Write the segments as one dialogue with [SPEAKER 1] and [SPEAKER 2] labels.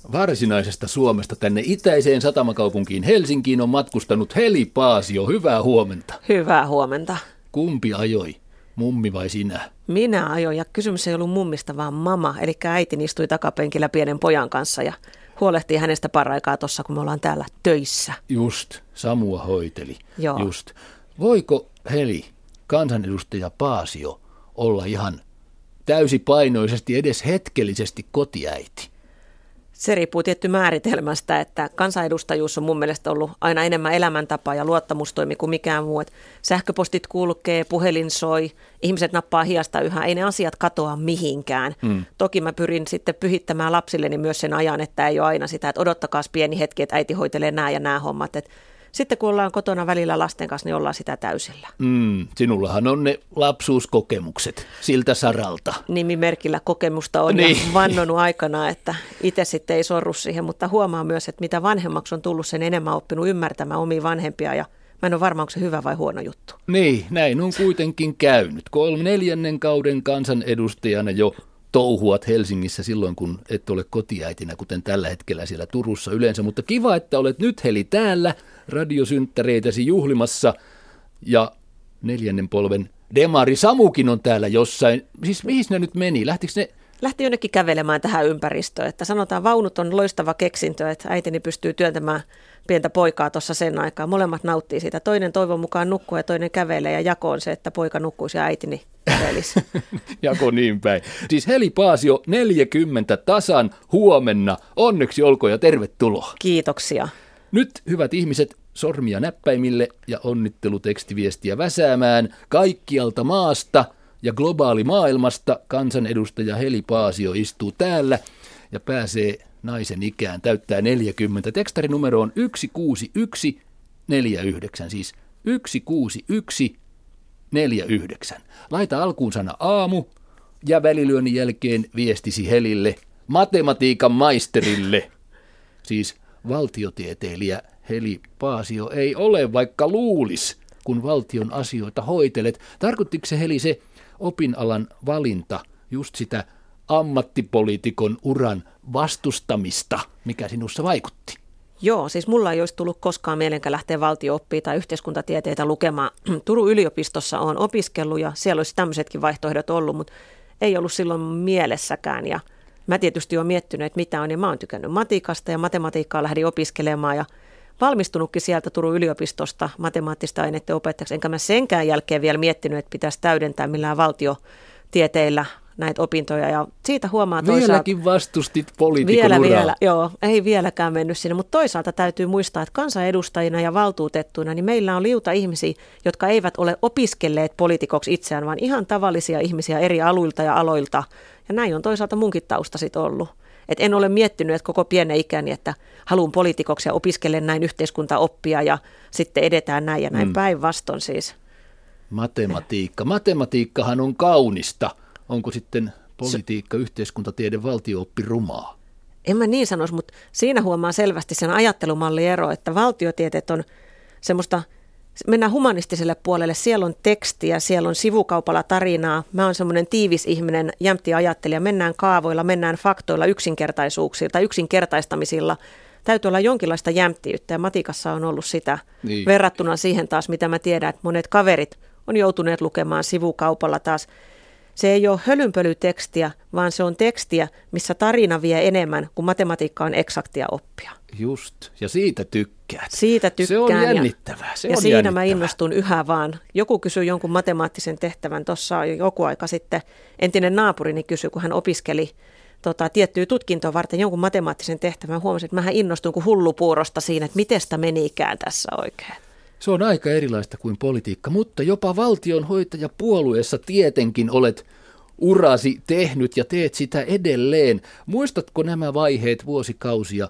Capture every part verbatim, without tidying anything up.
[SPEAKER 1] varsinaisesta Suomesta tänne itäiseen satamakaupunkiin Helsinkiin on matkustanut Heli Paasio. Hyvää huomenta.
[SPEAKER 2] Hyvää huomenta.
[SPEAKER 1] Kumpi ajoi? Mummi vai sinä?
[SPEAKER 2] Minä ajoin, ja kysymys ei ollut mummista, vaan mama. Eli äitini istui takapenkillä pienen pojan kanssa ja huolehtii hänestä paraikaa tuossa, kun me ollaan täällä töissä.
[SPEAKER 1] Just, Samua hoiteli.
[SPEAKER 2] Joo.
[SPEAKER 1] Just. Voiko Heli, kansanedustaja Paasio, olla ihan täysipainoisesti, edes hetkellisesti kotiäiti?
[SPEAKER 2] Se riippuu tietty määritelmästä, että kansanedustajuus on mun mielestä ollut aina enemmän elämäntapa ja luottamustoimi kuin mikään muu. Et sähköpostit kulkee, puhelin soi, ihmiset nappaa hiasta yhä, ei ne asiat katoa mihinkään. Mm. Toki mä pyrin sitten pyhittämään lapsilleni myös sen ajan, että ei ole aina sitä, että odottakaas pieni hetki, että äiti hoitelee nämä ja nämä hommat. Et sitten kun ollaan kotona välillä lasten kanssa, niin ollaan sitä täysillä.
[SPEAKER 1] Mm, sinullahan on ne lapsuuskokemukset siltä saralta.
[SPEAKER 2] Nimimerkillä kokemusta on niin. Ja vannonut aikana, että itse sitten ei sorru siihen, mutta huomaa myös, että mitä vanhemmaksi on tullut, sen enemmän oppinut ymmärtämään omia vanhempia ja mä en ole varma, onko se hyvä vai huono juttu.
[SPEAKER 1] Niin, näin on kuitenkin käynyt. Kolme neljännen kauden kansanedustajana jo touhuat Helsingissä silloin, kun et ole kotiäitinä, kuten tällä hetkellä siellä Turussa yleensä. Mutta kiva, että olet nyt Heli täällä radiosynttäreitäsi juhlimassa. Ja neljännen polven demari Samukin on täällä jossain. Siis mihin ne nyt meni? Lähtikö ne?
[SPEAKER 2] Lähti jonnekin kävelemään tähän ympäristöön. Että sanotaan, vaunut on loistava keksintö, että äitini pystyy työntämään pientä poikaa tuossa sen aikaa. Molemmat nauttii siitä. Toinen toivon mukaan nukkuu ja toinen kävelee, ja jako on se, että poika nukkuisi ja äitini kävelisi.
[SPEAKER 1] Jako niin päin. Siis Heli Paasio, neljäkymmentä tasan huomenna. Onneksi olkoon ja tervetuloa.
[SPEAKER 2] Kiitoksia.
[SPEAKER 1] Nyt, hyvät ihmiset, sormia näppäimille ja onnittelutekstiviestiä väsäämään kaikkialta maasta ja globaali maailmasta. Kansanedustaja Heli Paasio istuu täällä ja pääsee naisen ikään, täyttää neljäkymmentä. Tekstarinumero on yksi kuusi yksi neljä yhdeksän, siis yksi kuusi yksi neljä yhdeksän. Laita alkuun sana aamu ja välilyönnin jälkeen viestisi Helille, matematiikan maisterille. Siis valtiotieteilijä Heli Paasio ei ole, vaikka luulis, kun valtion asioita hoitelet. Tarkoittiko se, Heli, se opinalan valinta, just sitä ammattipoliitikon uran vastustamista, mikä sinussa vaikutti?
[SPEAKER 2] Joo, siis mulla ei olisi tullut koskaan mielenkä lähteä valtio-oppia tai yhteiskuntatieteitä lukemaan. Turun yliopistossa olen opiskellut ja siellä olisi tämmöisetkin vaihtoehdot ollut, mutta ei ollut silloin mielessäkään. Ja mä tietysti olen miettinyt, että mitä on, ja mä oon tykännyt matikasta ja matematiikkaa lähdin opiskelemaan ja valmistunutkin sieltä Turun yliopistosta matemaattista aineiden opettajaksi. Enkä mä senkään jälkeen vielä miettinyt, että pitäisi täydentää millään valtiotieteillä näitä opintoja, ja siitä huomaa toisaalta.
[SPEAKER 1] Vieläkin vastustit poliitikon
[SPEAKER 2] vielä,
[SPEAKER 1] uraa.
[SPEAKER 2] Vielä, joo, ei vieläkään mennyt sinne, mutta toisaalta täytyy muistaa, että kansanedustajina ja valtuutettuina, niin meillä on liuta ihmisiä, jotka eivät ole opiskelleet poliitikoksi itseään, vaan ihan tavallisia ihmisiä eri aluilta ja aloilta, ja näin on toisaalta munkin tausta sit ollut. Et en ole miettinyt, että koko pienen ikäni, että haluan poliitikoksi ja opiskelen näin yhteiskuntaoppia ja sitten edetään näin ja näin mm. päinvastoin siis.
[SPEAKER 1] Matematiikka. Matematiikkahan on kaunista. Onko sitten politiikka, yhteiskuntatiede, valtio-oppi rumaa?
[SPEAKER 2] En mä niin sanoisi, mutta siinä huomaa selvästi sen ajattelumalliero, että valtiotieteet on semmoista, mennään humanistiselle puolelle, siellä on tekstiä, siellä on sivukaupalla tarinaa. Mä oon semmoinen tiivis ihminen, jämpti ajattelija, mennään kaavoilla, mennään faktoilla, yksinkertaisuuksilla tai yksinkertaistamisilla. Täytyy olla jonkinlaista jämptiyttä, ja matikassa on ollut sitä niin. Verrattuna siihen taas, mitä mä tiedän, että monet kaverit on joutuneet lukemaan sivukaupalla taas. Se ei ole hölynpölytekstiä, vaan se on tekstiä, missä tarina vie enemmän, kuin matematiikka on eksaktia oppia.
[SPEAKER 1] Just, ja siitä tykkäät.
[SPEAKER 2] Siitä tykkään.
[SPEAKER 1] Se on jännittävää. Se
[SPEAKER 2] ja
[SPEAKER 1] on
[SPEAKER 2] siinä
[SPEAKER 1] jännittävää.
[SPEAKER 2] Mä innostun yhä vaan. Joku kysyi jonkun matemaattisen tehtävän, tuossa joku aika sitten entinen naapurini kysyi, kun hän opiskeli tota, tiettyä tutkintoa varten jonkun matemaattisen tehtävän. Huomasin, että mähän innostuin kuin hullupuurosta siinä, että miten sitä menikään tässä oikein.
[SPEAKER 1] Se on aika erilaista kuin politiikka, mutta jopa valtionhoitajapuolueessa tietenkin olet urasi tehnyt ja teet sitä edelleen. Muistatko nämä vaiheet vuosikausia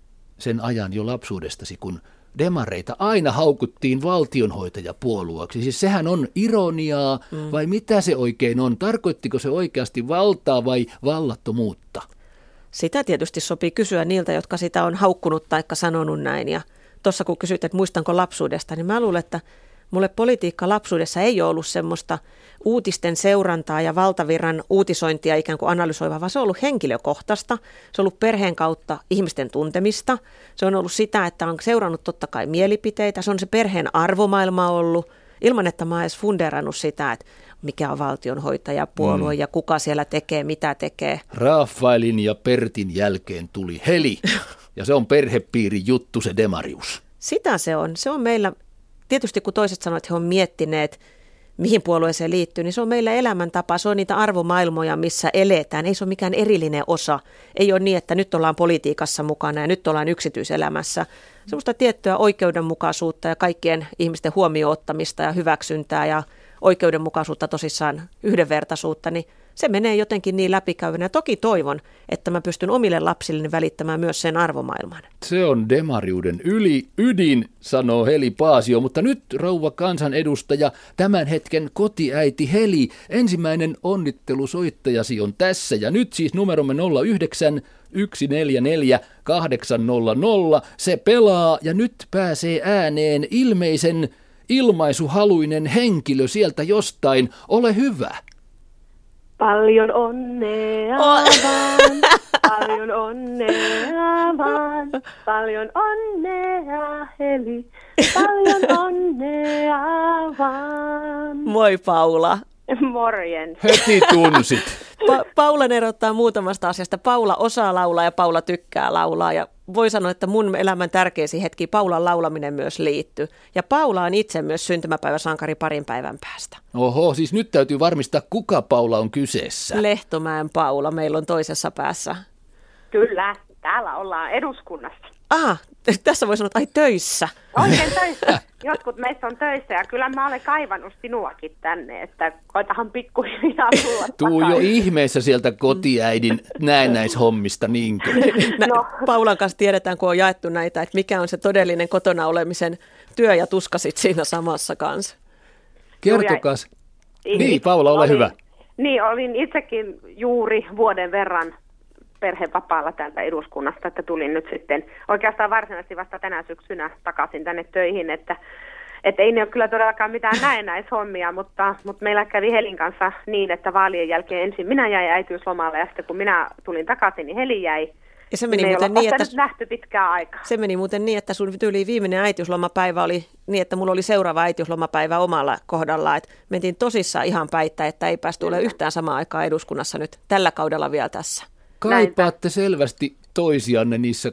[SPEAKER 1] sen ajan jo lapsuudestasi, kun demareita aina haukuttiin valtionhoitajapuolueeksi? Siis sehän on ironiaa, mm. vai mitä se oikein on? Tarkoittiko se oikeasti valtaa vai vallattomuutta?
[SPEAKER 2] Sitä tietysti sopii kysyä niiltä, jotka sitä on haukkunut tai sanonut näin. Ja tuossa kun kysyt, että muistanko lapsuudesta, niin mä luulen, että mulle politiikka lapsuudessa ei ole ollut semmoista uutisten seurantaa ja valtavirran uutisointia ikään kuin analysoiva, vaan se on ollut henkilökohtaista. Se on ollut perheen kautta ihmisten tuntemista. Se on ollut sitä, että on seurannut totta kai mielipiteitä. Se on se perheen arvomaailma ollut, ilman että mä oon edes funderannut sitä, että mikä on valtionhoitajapuolue mm. ja kuka siellä tekee, mitä tekee.
[SPEAKER 1] Rafaelin ja Pertin jälkeen tuli Heli, ja se on perhepiiri juttu, se demarius.
[SPEAKER 2] Sitä se on. Se on meillä, tietysti kun toiset sanoo, että he on miettineet, mihin puolueeseen liittyy, niin se on meillä elämäntapa, se on niitä arvomaailmoja, missä eletään. Ei se ole mikään erillinen osa. Ei ole niin, että nyt ollaan politiikassa mukana ja nyt ollaan yksityiselämässä. Semmoista tiettyä oikeudenmukaisuutta ja kaikkien ihmisten huomioon ottamista ja hyväksyntää ja oikeudenmukaisuutta, tosissaan yhdenvertaisuutta, niin se menee jotenkin niin läpikäyvänä. Ja toki toivon, että mä pystyn omille lapsilleni välittämään myös sen arvomaailman.
[SPEAKER 1] Se on demariuden yli ydin, sanoo Heli Paasio, mutta nyt rouva kansanedustaja, tämän hetken kotiäiti Heli, ensimmäinen onnittelusoittajasi on tässä ja nyt siis numeromme nolla yhdeksän yksi neljä neljä kahdeksan nolla nolla, se pelaa ja nyt pääsee ääneen ilmeisen ilmaisuhaluinen henkilö sieltä jostain, ole hyvä.
[SPEAKER 3] Paljon onnea vaan, paljon onnea vaan, paljon onnea Heli, paljon onnea vaan.
[SPEAKER 2] Moi Paula.
[SPEAKER 3] Morjens.
[SPEAKER 1] Heti tunsit.
[SPEAKER 2] Pa- Paula erottaa muutamasta asiasta. Paula osaa laulaa ja Paula tykkää laulaa ja voi sanoa, että mun elämän tärkeisiin hetki Paulan laulaminen myös liittyy. Ja Paula on itse myös syntymäpäiväsankari parin päivän päästä.
[SPEAKER 1] Oho, siis nyt täytyy varmistaa, kuka Paula on kyseessä.
[SPEAKER 2] Lehtomäen Paula meillä on toisessa päässä.
[SPEAKER 3] Kyllä, täällä ollaan eduskunnassa.
[SPEAKER 2] Aha, tässä voi sanoa, että ai töissä.
[SPEAKER 3] Oikein töissä. Jotkut meistä on töissä ja kyllä mä olen kaivannut sinuakin tänne, että koitahan pikkuhiljaa tulla
[SPEAKER 1] Tuu jo ihmeessä sieltä kotiäidin näennäishommista, niinkö?
[SPEAKER 2] No. Paulan kanssa tiedetään, kun on jaettu näitä, että mikä on se todellinen kotona olemisen työ ja tuska sit siinä samassa kanssa.
[SPEAKER 1] Kertokas. Niin, Paula, ole
[SPEAKER 3] olin,
[SPEAKER 1] hyvä.
[SPEAKER 3] Niin, olin itsekin juuri vuoden verran perhevapaalla täältä eduskunnasta, että tulin nyt sitten oikeastaan varsinaisesti vasta tänä syksynä takaisin tänne töihin, että, että ei ne ole kyllä todellakaan mitään näennäishommia, mutta, mutta meillä kävi Helin kanssa niin, että vaalien jälkeen ensin minä jäin äitiyslomalle ja sitten kun minä tulin takaisin, niin Heli jäi.
[SPEAKER 2] Ja se meni,
[SPEAKER 3] me
[SPEAKER 2] muuten niin, että,
[SPEAKER 3] nähty pitkään aikaa.
[SPEAKER 2] Se meni muuten niin, että sun tyyliin viimeinen äitiyslomapäivä oli niin, että mulla oli seuraava äitiyslomapäivä omalla kohdalla. Että mentiin tosissaan ihan päittää, että ei päästy olemaan yhtään samaan aikaa eduskunnassa nyt tällä kaudella vielä tässä.
[SPEAKER 1] Kaipaatte selvästi toisianne niissä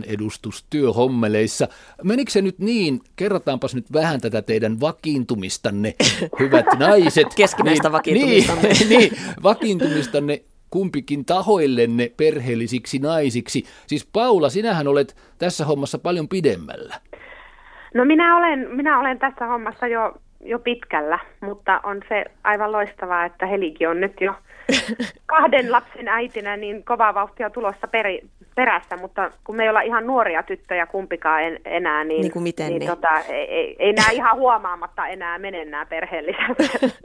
[SPEAKER 1] kansanedustustyöhommeleissa. Menikö se nyt niin, kerrotaanpas nyt vähän tätä teidän vakiintumistanne, hyvät naiset.
[SPEAKER 2] Keskinäistä
[SPEAKER 1] niin,
[SPEAKER 2] vakiintumistanne.
[SPEAKER 1] Niin, niin, vakiintumistanne kumpikin tahoillenne perheellisiksi naisiksi. Siis Paula, sinähän olet tässä hommassa paljon pidemmällä.
[SPEAKER 3] No minä olen, minä olen tässä hommassa jo, jo pitkällä, mutta on se aivan loistavaa, että Helikin on nyt jo kahden lapsen äitinä niin kovaa vauhtia tulossa peri, perässä, mutta kun me ei olla ihan nuoria tyttöjä kumpikaan en, enää, niin,
[SPEAKER 2] niin, kuin miten,
[SPEAKER 3] niin,
[SPEAKER 2] niin?
[SPEAKER 3] Tota, ei, ei, ei nämä ihan huomaamatta enää mene nämä perheelliset.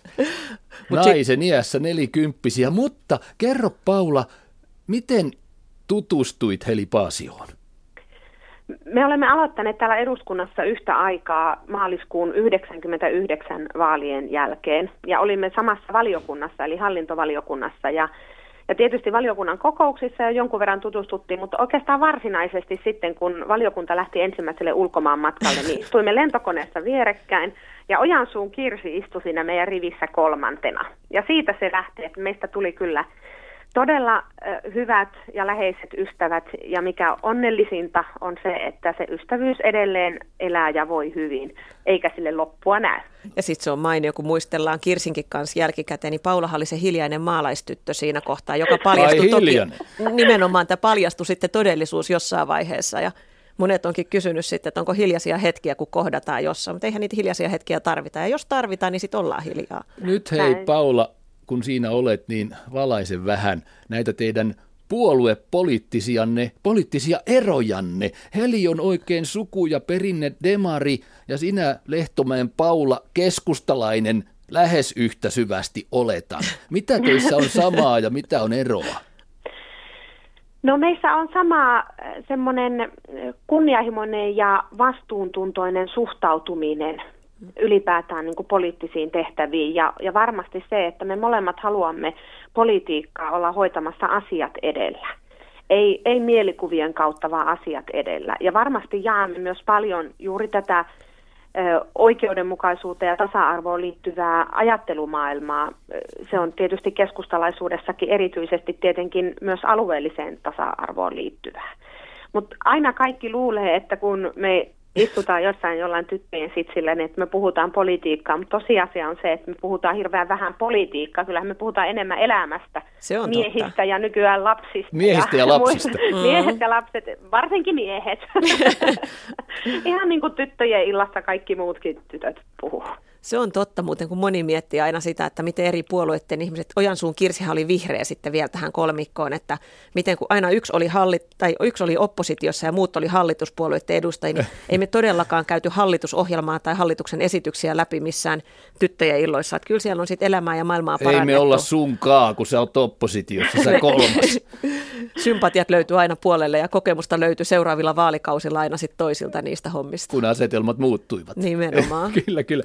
[SPEAKER 1] Naisen iässä nelikymppisiä, mutta kerro Paula, miten tutustuit Heli Paasioon?
[SPEAKER 3] Me olemme aloittaneet täällä eduskunnassa yhtä aikaa maaliskuun yhdeksänkymmentäyhdeksän vaalien jälkeen ja olimme samassa valiokunnassa eli hallintovaliokunnassa ja, ja tietysti valiokunnan kokouksissa jo jonkun verran tutustuttiin, mutta oikeastaan varsinaisesti sitten kun valiokunta lähti ensimmäiselle ulkomaan matkalle, niin istuimme lentokoneessa vierekkäin ja Ojansuun Kirsi istui siinä meidän rivissä kolmantena ja siitä se lähti, että meistä tuli kyllä todella hyvät ja läheiset ystävät ja mikä onnellisinta on se, että se ystävyys edelleen elää ja voi hyvin, eikä sille loppua näy.
[SPEAKER 2] Ja sitten se on mainio, kun muistellaan Kirsinkin kanssa jälkikäteen, niin Paulahan oli se hiljainen maalaistyttö siinä kohtaa, joka paljastui toki, nimenomaan tämä paljastui sitten todellisuus jossain vaiheessa ja monet onkin kysynyt sitten, että onko hiljaisia hetkiä, kun kohdataan jossain, mutta eihän niitä hiljaisia hetkiä tarvita ja jos tarvitaan, niin sitten ollaan hiljaa.
[SPEAKER 1] Nyt hei Näin. Paula, kun siinä olet, niin valaise vähän näitä teidän puoluepoliittisianne, poliittisia erojanne. Heli on oikein suku- ja perinne demari, ja sinä Lehtomäen Paula keskustalainen lähes yhtä syvästi oletan. Mitä teissä on samaa ja mitä on eroa?
[SPEAKER 3] No meissä on sama semmoinen kunnianhimoinen ja vastuuntuntoinen suhtautuminen ylipäätään niin kuin poliittisiin tehtäviin. Ja, ja varmasti se, että me molemmat haluamme politiikkaa olla hoitamassa asiat edellä. Ei, ei mielikuvien kautta, vaan asiat edellä. Ja varmasti jaamme myös paljon juuri tätä ö, oikeudenmukaisuuteen ja tasa-arvoon liittyvää ajattelumaailmaa. Se on tietysti keskustalaisuudessakin erityisesti tietenkin myös alueelliseen tasa-arvoon liittyvää. Mutta aina kaikki luulee, että kun me istutaan jossain jollain tyttöjen sitsillä, niin että me puhutaan politiikkaa, mutta tosiasia on se, että me puhutaan hirveän vähän politiikkaa. Kyllähän me puhutaan enemmän elämästä,
[SPEAKER 2] se on
[SPEAKER 3] miehistä
[SPEAKER 2] totta.
[SPEAKER 3] Ja nykyään lapsista.
[SPEAKER 1] Miehistä ja, ja lapsista.
[SPEAKER 3] Mm. Miehet ja lapset, varsinkin miehet. Ihan niin kuin tyttöjen illassa kaikki muutkin tytöt puhuu.
[SPEAKER 2] Se on totta muuten, kun moni miettii aina sitä, että miten eri puolueiden ihmiset, Ojansuun Kirsihän oli vihreä sitten vielä tähän kolmikkoon, että miten kun aina yksi oli, hallit, tai yksi oli oppositiossa ja muut oli hallituspuolueiden edustajia, niin ei me todellakaan käyty hallitusohjelmaa tai hallituksen esityksiä läpi missään tyttöjen illoissa. Että kyllä siellä on sitten elämää ja maailmaa parannettu.
[SPEAKER 1] Ei me olla sunkaan, kun sä oot oppositiossa, sä kolmas.
[SPEAKER 2] Sympatiat löytyy aina puolelle ja kokemusta löytyy seuraavilla vaalikausilla aina sitten toisilta niistä hommista.
[SPEAKER 1] Kun asetelmat muuttuivat.
[SPEAKER 2] Nimenomaan.
[SPEAKER 1] Kyllä, kyllä.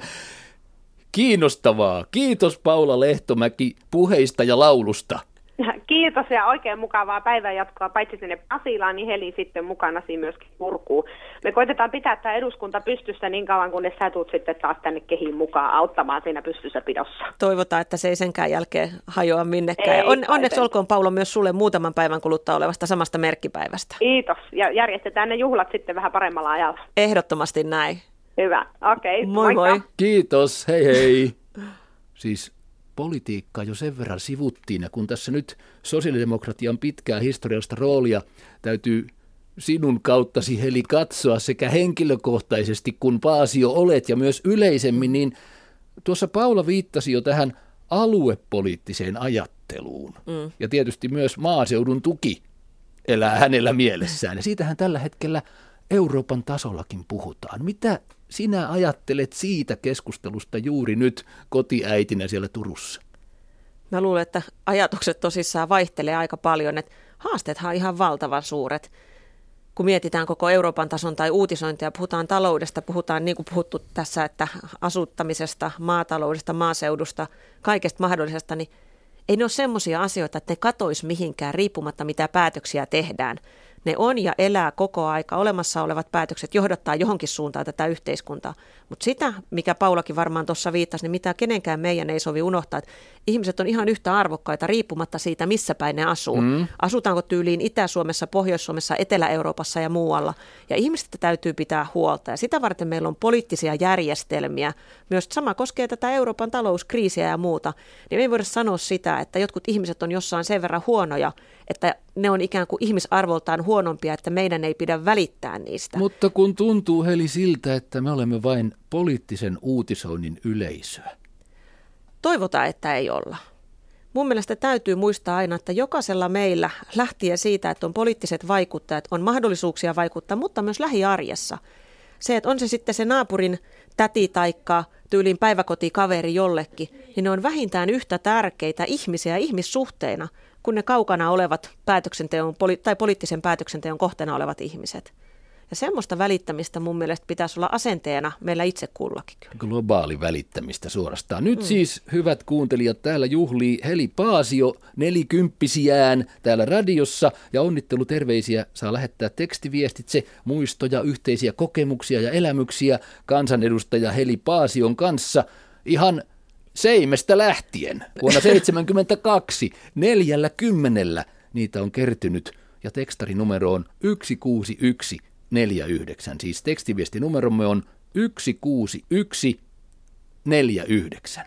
[SPEAKER 1] Kiinnostavaa. Kiitos Paula Lehtomäki puheista ja laulusta.
[SPEAKER 3] Kiitos ja oikein mukavaa päivänjatkoa. Paitsi sinne Pasilaan, niin Heli sitten mukana siinä myöskin purkuu. Me koitetaan pitää tämä eduskunta pystyssä niin kauan, kunnes sä tuut sitten taas tänne kehiin mukaan auttamaan siinä pystyssä pidossa.
[SPEAKER 2] Toivotaan, että se ei senkään jälkeen hajoa minnekään. Ei, On, onneksi olkoon Paula myös sulle muutaman päivän kuluttua olevasta samasta merkkipäivästä.
[SPEAKER 3] Kiitos. Ja järjestetään ne juhlat sitten vähän paremmalla ajalla.
[SPEAKER 2] Ehdottomasti näin.
[SPEAKER 3] Hyvä. Okei. Okay.
[SPEAKER 2] Moi moi.
[SPEAKER 1] Kiitos. Hei hei. Siis politiikkaa jo sen verran sivuttiin, ja kun tässä nyt sosiaalidemokratian pitkää historiallista roolia täytyy sinun kauttasi Heli katsoa sekä henkilökohtaisesti kun Paasio olet ja myös yleisemmin, niin tuossa Paula viittasi jo tähän aluepoliittiseen ajatteluun. Mm. Ja tietysti myös maaseudun tuki elää hänellä mielessään. Ja siitähän tällä hetkellä Euroopan tasollakin puhutaan. Mitä sinä ajattelet siitä keskustelusta juuri nyt kotiäitinä siellä Turussa?
[SPEAKER 2] Mä luulen, että ajatukset tosissaan vaihtelee aika paljon. Että haasteethan on ihan valtavan suuret. Kun mietitään koko Euroopan tason tai uutisointia, puhutaan taloudesta, puhutaan niin kuin puhuttu tässä, että asuttamisesta, maataloudesta, maaseudusta, kaikesta mahdollisesta, niin ei ne ole semmoisia asioita, että ne katoisi mihinkään riippumatta mitä päätöksiä tehdään. Ne on ja elää koko aika. Olemassa olevat päätökset johdattaa johonkin suuntaan tätä yhteiskuntaa. Mutta sitä, mikä Paulakin varmaan tuossa viittasi, niin mitä kenenkään meidän ei sovi unohtaa, että ihmiset on ihan yhtä arvokkaita riippumatta siitä, missä päin ne asuu. Mm. Asutaanko tyyliin Itä-Suomessa, Pohjois-Suomessa, Etelä-Euroopassa ja muualla. Ja ihmisistä täytyy pitää huolta. Ja sitä varten meillä on poliittisia järjestelmiä. Myös sama koskee tätä Euroopan talouskriisiä ja muuta. Niin me ei voida sanoa sitä, että jotkut ihmiset on jossain sen verran huonoja, että ne on ikään kuin ihmisarvoltaan huonompia, että meidän ei pidä välittää niistä.
[SPEAKER 1] Mutta kun tuntuu Heli siltä, että me olemme vain poliittisen uutisoinnin yleisöä.
[SPEAKER 2] Toivotaan, että ei olla. Mun mielestä täytyy muistaa aina, että jokaisella meillä lähtien siitä, että on poliittiset vaikuttajat, on mahdollisuuksia vaikuttaa, mutta myös lähiarjessa. Se, että on se sitten se naapurin täti taikka tyyliin päiväkotikaveri jollekin, niin ne on vähintään yhtä tärkeitä ihmisiä ihmissuhteina, kun ne kaukana olevat päätöksenteon tai poliittisen päätöksenteon kohteena olevat ihmiset. Ja semmoista välittämistä mun mielestä pitäisi olla asenteena meillä itse kullakin.
[SPEAKER 1] Globaali välittämistä suorastaan. Nyt mm. siis, hyvät kuuntelijat, täällä juhlii Heli Paasio nelikymppisiään täällä radiossa. Ja onnitteluterveisiä saa lähettää tekstiviestitse, muistoja, yhteisiä kokemuksia ja elämyksiä kansanedustaja Heli Paasion kanssa ihan Seimestä lähtien vuonna seitsemänkymmentäkaksi neljällä kymmenellä niitä on kertynyt ja tekstarinumero on yksi kuusi yksi neljä yhdeksän. Siis tekstiviestinumeromme on yksi kuusi yksi neljä yhdeksän.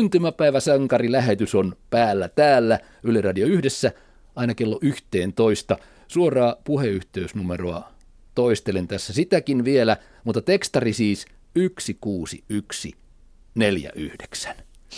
[SPEAKER 1] Syntymäpäiväsankarilähetys on päällä täällä Yle Radio yhdessä aina kello yksitoista. Suoraa puheyhteysnumeroa toistelen tässä sitäkin vielä, mutta tekstari siis yksi kuusi yksi neljä yhdeksän.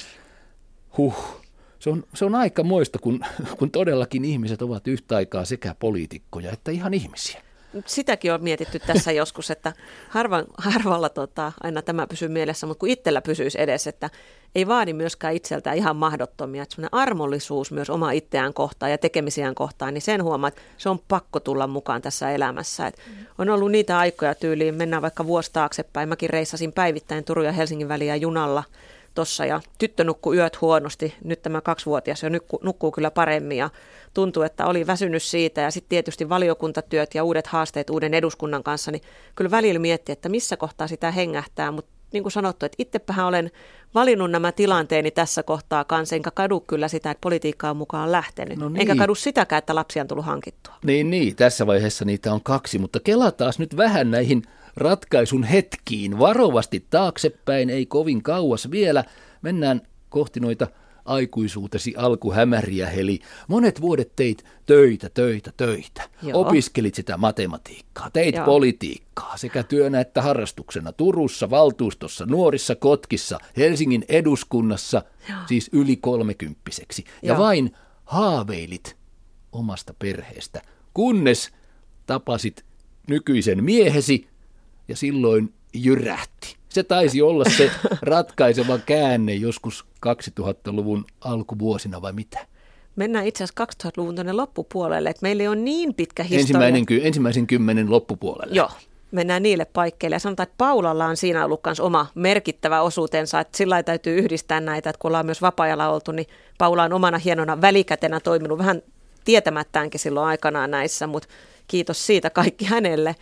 [SPEAKER 1] Huh, se on, se on aika moista, kun, kun todellakin ihmiset ovat yhtä aikaa sekä poliitikkoja että ihan ihmisiä.
[SPEAKER 2] sitäkin on mietitty tässä joskus, että harvan, harvalla tota, aina tämä pysyy mielessä, mutta kun itsellä pysyisi edes, että ei vaadi myöskään itseltään ihan mahdottomia. Että semmoinen armollisuus myös oma itseään kohtaan ja tekemisiään kohtaan, niin sen huomaa, että se on pakko tulla mukaan tässä elämässä. Et on ollut niitä aikoja tyyliin, mennään vaikka vuosi taaksepäin. Mäkin reissasin päivittäin Turun ja Helsingin väliä junalla tossa ja tyttö nukkui yöt huonosti. Nyt tämä kaksivuotias jo nukkuu, nukkuu kyllä paremmin ja tuntuu, että oli väsynyt siitä ja sitten tietysti valiokuntatyöt ja uudet haasteet uuden eduskunnan kanssa, niin kyllä välillä miettii, että missä kohtaa sitä hengähtää, mutta niin kuin sanottu, että itsepähän olen valinnut nämä tilanteeni tässä kohtaa kanssa, enkä kadu kyllä sitä, että politiikka on mukaan lähtenyt. No niin. Enkä kadu sitäkään, että lapsia on tullut hankittua.
[SPEAKER 1] Niin, niin, tässä vaiheessa niitä on kaksi, mutta kelataan nyt vähän näihin ratkaisun hetkiin. Varovasti taaksepäin, ei kovin kauas vielä. Mennään kohti noita aikuisuutesi alkuhämäriä, Heli. Monet vuodet teit töitä, töitä, töitä. Joo. Opiskelit sitä matematiikkaa, teit Joo. politiikkaa sekä työnä että harrastuksena Turussa, valtuustossa, Nuorissa Kotkissa, Helsingin eduskunnassa, Joo. siis yli kolmekymppiseksi. Joo. Ja vain haaveilit omasta perheestä, kunnes tapasit nykyisen miehesi ja silloin jyrähti. Se taisi olla se ratkaiseva käänne joskus kaksituhattaluvun alkuvuosina vai mitä?
[SPEAKER 2] Mennään itse asiassa kaksituhattaluvun tuonne loppupuolelle, että meillä on niin pitkä historia.
[SPEAKER 1] Ensimmäinen, ensimmäisen kymmenen loppupuolelle.
[SPEAKER 2] Joo, mennään niille paikkeille ja sanotaan, että Paulalla on siinä ollut myös oma merkittävä osuutensa, että sillä lailla täytyy yhdistää näitä, että kun ollaan myös vapaa-ajalla oltu, niin Paula on omana hienona välikätenä toiminut vähän tietämättäänkin silloin aikanaan näissä, mutta kiitos siitä kaikki hänelle.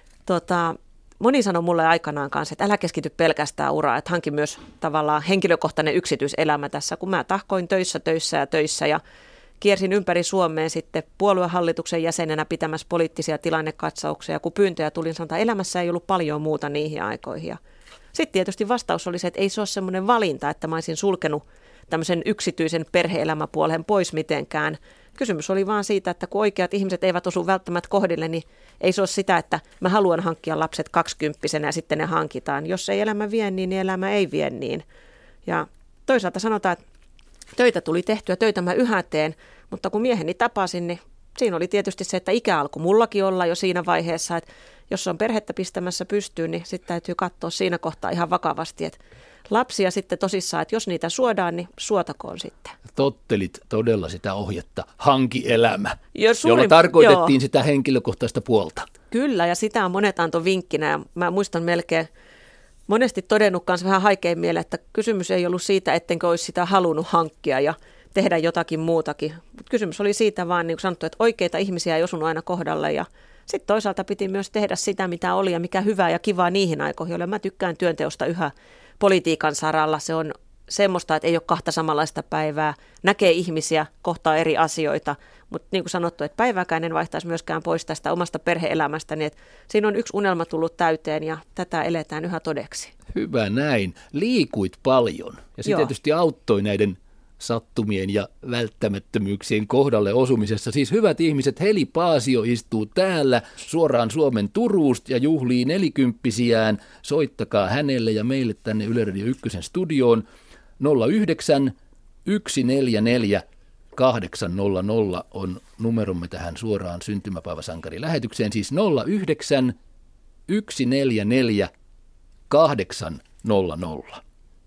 [SPEAKER 2] Tota, Moni sanoi mulle aikanaan kanssa, että älä keskity pelkästään uraan, että hanki myös tavallaan henkilökohtainen yksityiselämä tässä, kun mä tahkoin töissä, töissä ja töissä ja kiersin ympäri Suomeen sitten puoluehallituksen jäsenenä pitämässä poliittisia tilannekatsauksia. Kun pyyntöjä tuli, sanotaan, että elämässä ei ollut paljon muuta niihin aikoihin. Sitten tietysti vastaus oli se, että ei se ole semmoinen valinta, että mä olisin sulkenut tämmöisen yksityisen perhe-elämäpuolen pois mitenkään. Kysymys oli vaan siitä, että kun oikeat ihmiset eivät osu välttämättä kohdille, niin ei se ole sitä, että mä haluan hankkia lapset kaksikymppisenä ja sitten ne hankitaan. Jos ei elämä vie niin, niin elämä ei vie niin. Ja toisaalta sanotaan, että töitä tuli tehtyä, töitä mä yhä teen, mutta kun mieheni tapasin, niin siinä oli tietysti se, että ikä alkoi mullakin olla jo siinä vaiheessa, että jos on perhettä pistämässä pystyyn, niin sitten täytyy katsoa siinä kohtaa ihan vakavasti, että lapsia sitten tosissaan, että jos niitä suodaan, niin suotakoon sitten.
[SPEAKER 1] Tottelit todella sitä ohjetta hanki elämä,
[SPEAKER 2] jo, suurin,
[SPEAKER 1] jolla tarkoitettiin
[SPEAKER 2] joo.
[SPEAKER 1] sitä henkilökohtaista puolta.
[SPEAKER 2] Kyllä, ja sitä on monet antoi vinkkinä, ja mä muistan melkein monesti todennut kanssa vähän haikein mieleen, että kysymys ei ollut siitä, ettenkö olisi sitä halunnut hankkia ja tehdä jotakin muutakin. Mut kysymys oli siitä vaan, niin kuin sanottu, että oikeita ihmisiä ei osunut aina kohdalle, ja sitten toisaalta piti myös tehdä sitä, mitä oli ja mikä hyvää ja kivaa niihin aikoihin, joille mä tykkään työnteosta yhä politiikan saralla. Se on semmoista, että ei ole kahta samanlaista päivää, näkee ihmisiä, kohtaa eri asioita, mutta niin kuin sanottu, että päivääkään en vaihtaisi myöskään pois tästä omasta perhe-elämästä, niin että siinä on yksi unelma tullut täyteen ja tätä eletään yhä todeksi.
[SPEAKER 1] Hyvä näin. Liikuit paljon ja se tietysti auttoi näiden sattumien ja välttämättömyyksien kohdalle osumisessa. Siis hyvät ihmiset, Heli Paasio istuu täällä suoraan Suomen Turusta ja juhlii nelikymppisiään. Soittakaa hänelle ja meille tänne Yle Radio Ykkösen studioon. nolla yhdeksän yksi neljä neljä kahdeksan nolla nolla on numeromme tähän suoraan syntymäpäiväsankarilähetykseen. Siis nolla yhdeksän yksi neljä neljä kahdeksan nolla nolla.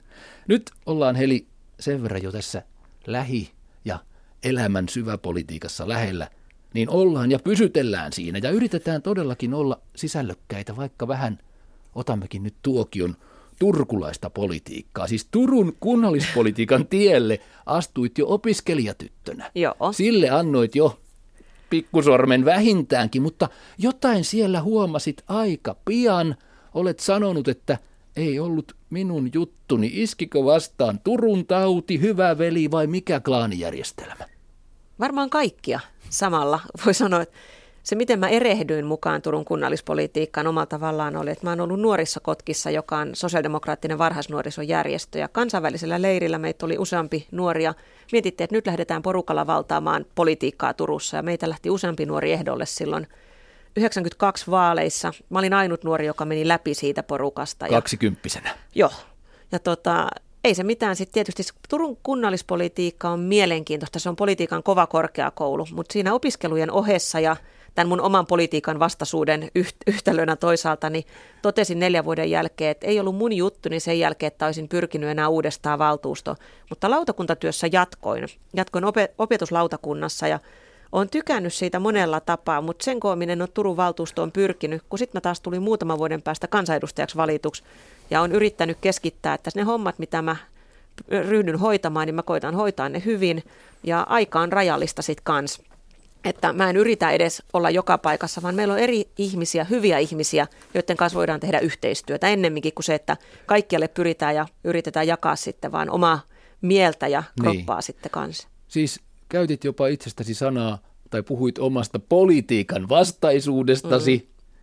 [SPEAKER 1] Nyt ollaan, Heli, sen verran jo tässä lähi- ja elämän syväpolitiikassa lähellä, niin ollaan ja pysytellään siinä ja yritetään todellakin olla sisällökkäitä, vaikka vähän otammekin nyt tuokion turkulaista politiikkaa. Siis Turun kunnallispolitiikan tielle astuit jo opiskelijatyttönä.
[SPEAKER 2] Joo.
[SPEAKER 1] Sille annoit jo pikkusormen vähintäänkin, mutta jotain siellä huomasit aika pian. Olet sanonut, että ei ollut minun juttuni. Iskikö vastaan Turun tauti, hyvä veli vai mikä klaanijärjestelmä?
[SPEAKER 2] Varmaan kaikkia samalla. Voi sanoa, että se miten mä erehdyin mukaan Turun kunnallispolitiikkaan omalla tavallaan oli, että mä oon ollut Nuorissa Kotkissa, joka on sosiaalidemokraattinen varhaisnuorisojärjestö. Ja kansainvälisellä leirillä meitä oli useampi nuoria. Mietittiin, että nyt lähdetään porukalla valtaamaan politiikkaa Turussa ja meitä lähti useampi nuori ehdolle silloin yhdeksänkymmentäkaksi vaaleissa. Mä olin ainut nuori, joka meni läpi siitä porukasta.
[SPEAKER 1] Kaksikymppisenä.
[SPEAKER 2] Joo. Ja tota, ei se mitään. Sitten tietysti Turun kunnallispolitiikka on mielenkiintoista. Se on politiikan kova korkeakoulu, mutta siinä opiskelujen ohessa ja tämän mun oman politiikan vastaisuuden yhtälönä toisaalta, niin totesin neljän vuoden jälkeen, että ei ollut mun juttuni sen jälkeen, että olisin pyrkinyt enää uudestaan valtuustoon. Mutta lautakuntatyössä jatkoin. Jatkoin opetuslautakunnassa ja olen tykännyt siitä monella tapaa, mutta sen koominen on Turun valtuustoon pyrkinyt, kun sitten mä taas tulin muutaman vuoden päästä kansanedustajaksi valituksi ja olen yrittänyt keskittää, että ne hommat, mitä mä ryhdyn hoitamaan, niin mä koitan hoitaa ne hyvin ja aika on rajallista sitten kans. Että mä en yritä edes olla joka paikassa, vaan meillä on eri ihmisiä, hyviä ihmisiä, joiden kanssa voidaan tehdä yhteistyötä ennemminkin kuin se, että kaikkialle pyritään ja yritetään jakaa sitten vaan omaa mieltä ja kroppaa niin. Sitten kanssa.
[SPEAKER 1] Siis käytit jopa itsestäsi sanaa tai puhuit omasta politiikan vastaisuudestasi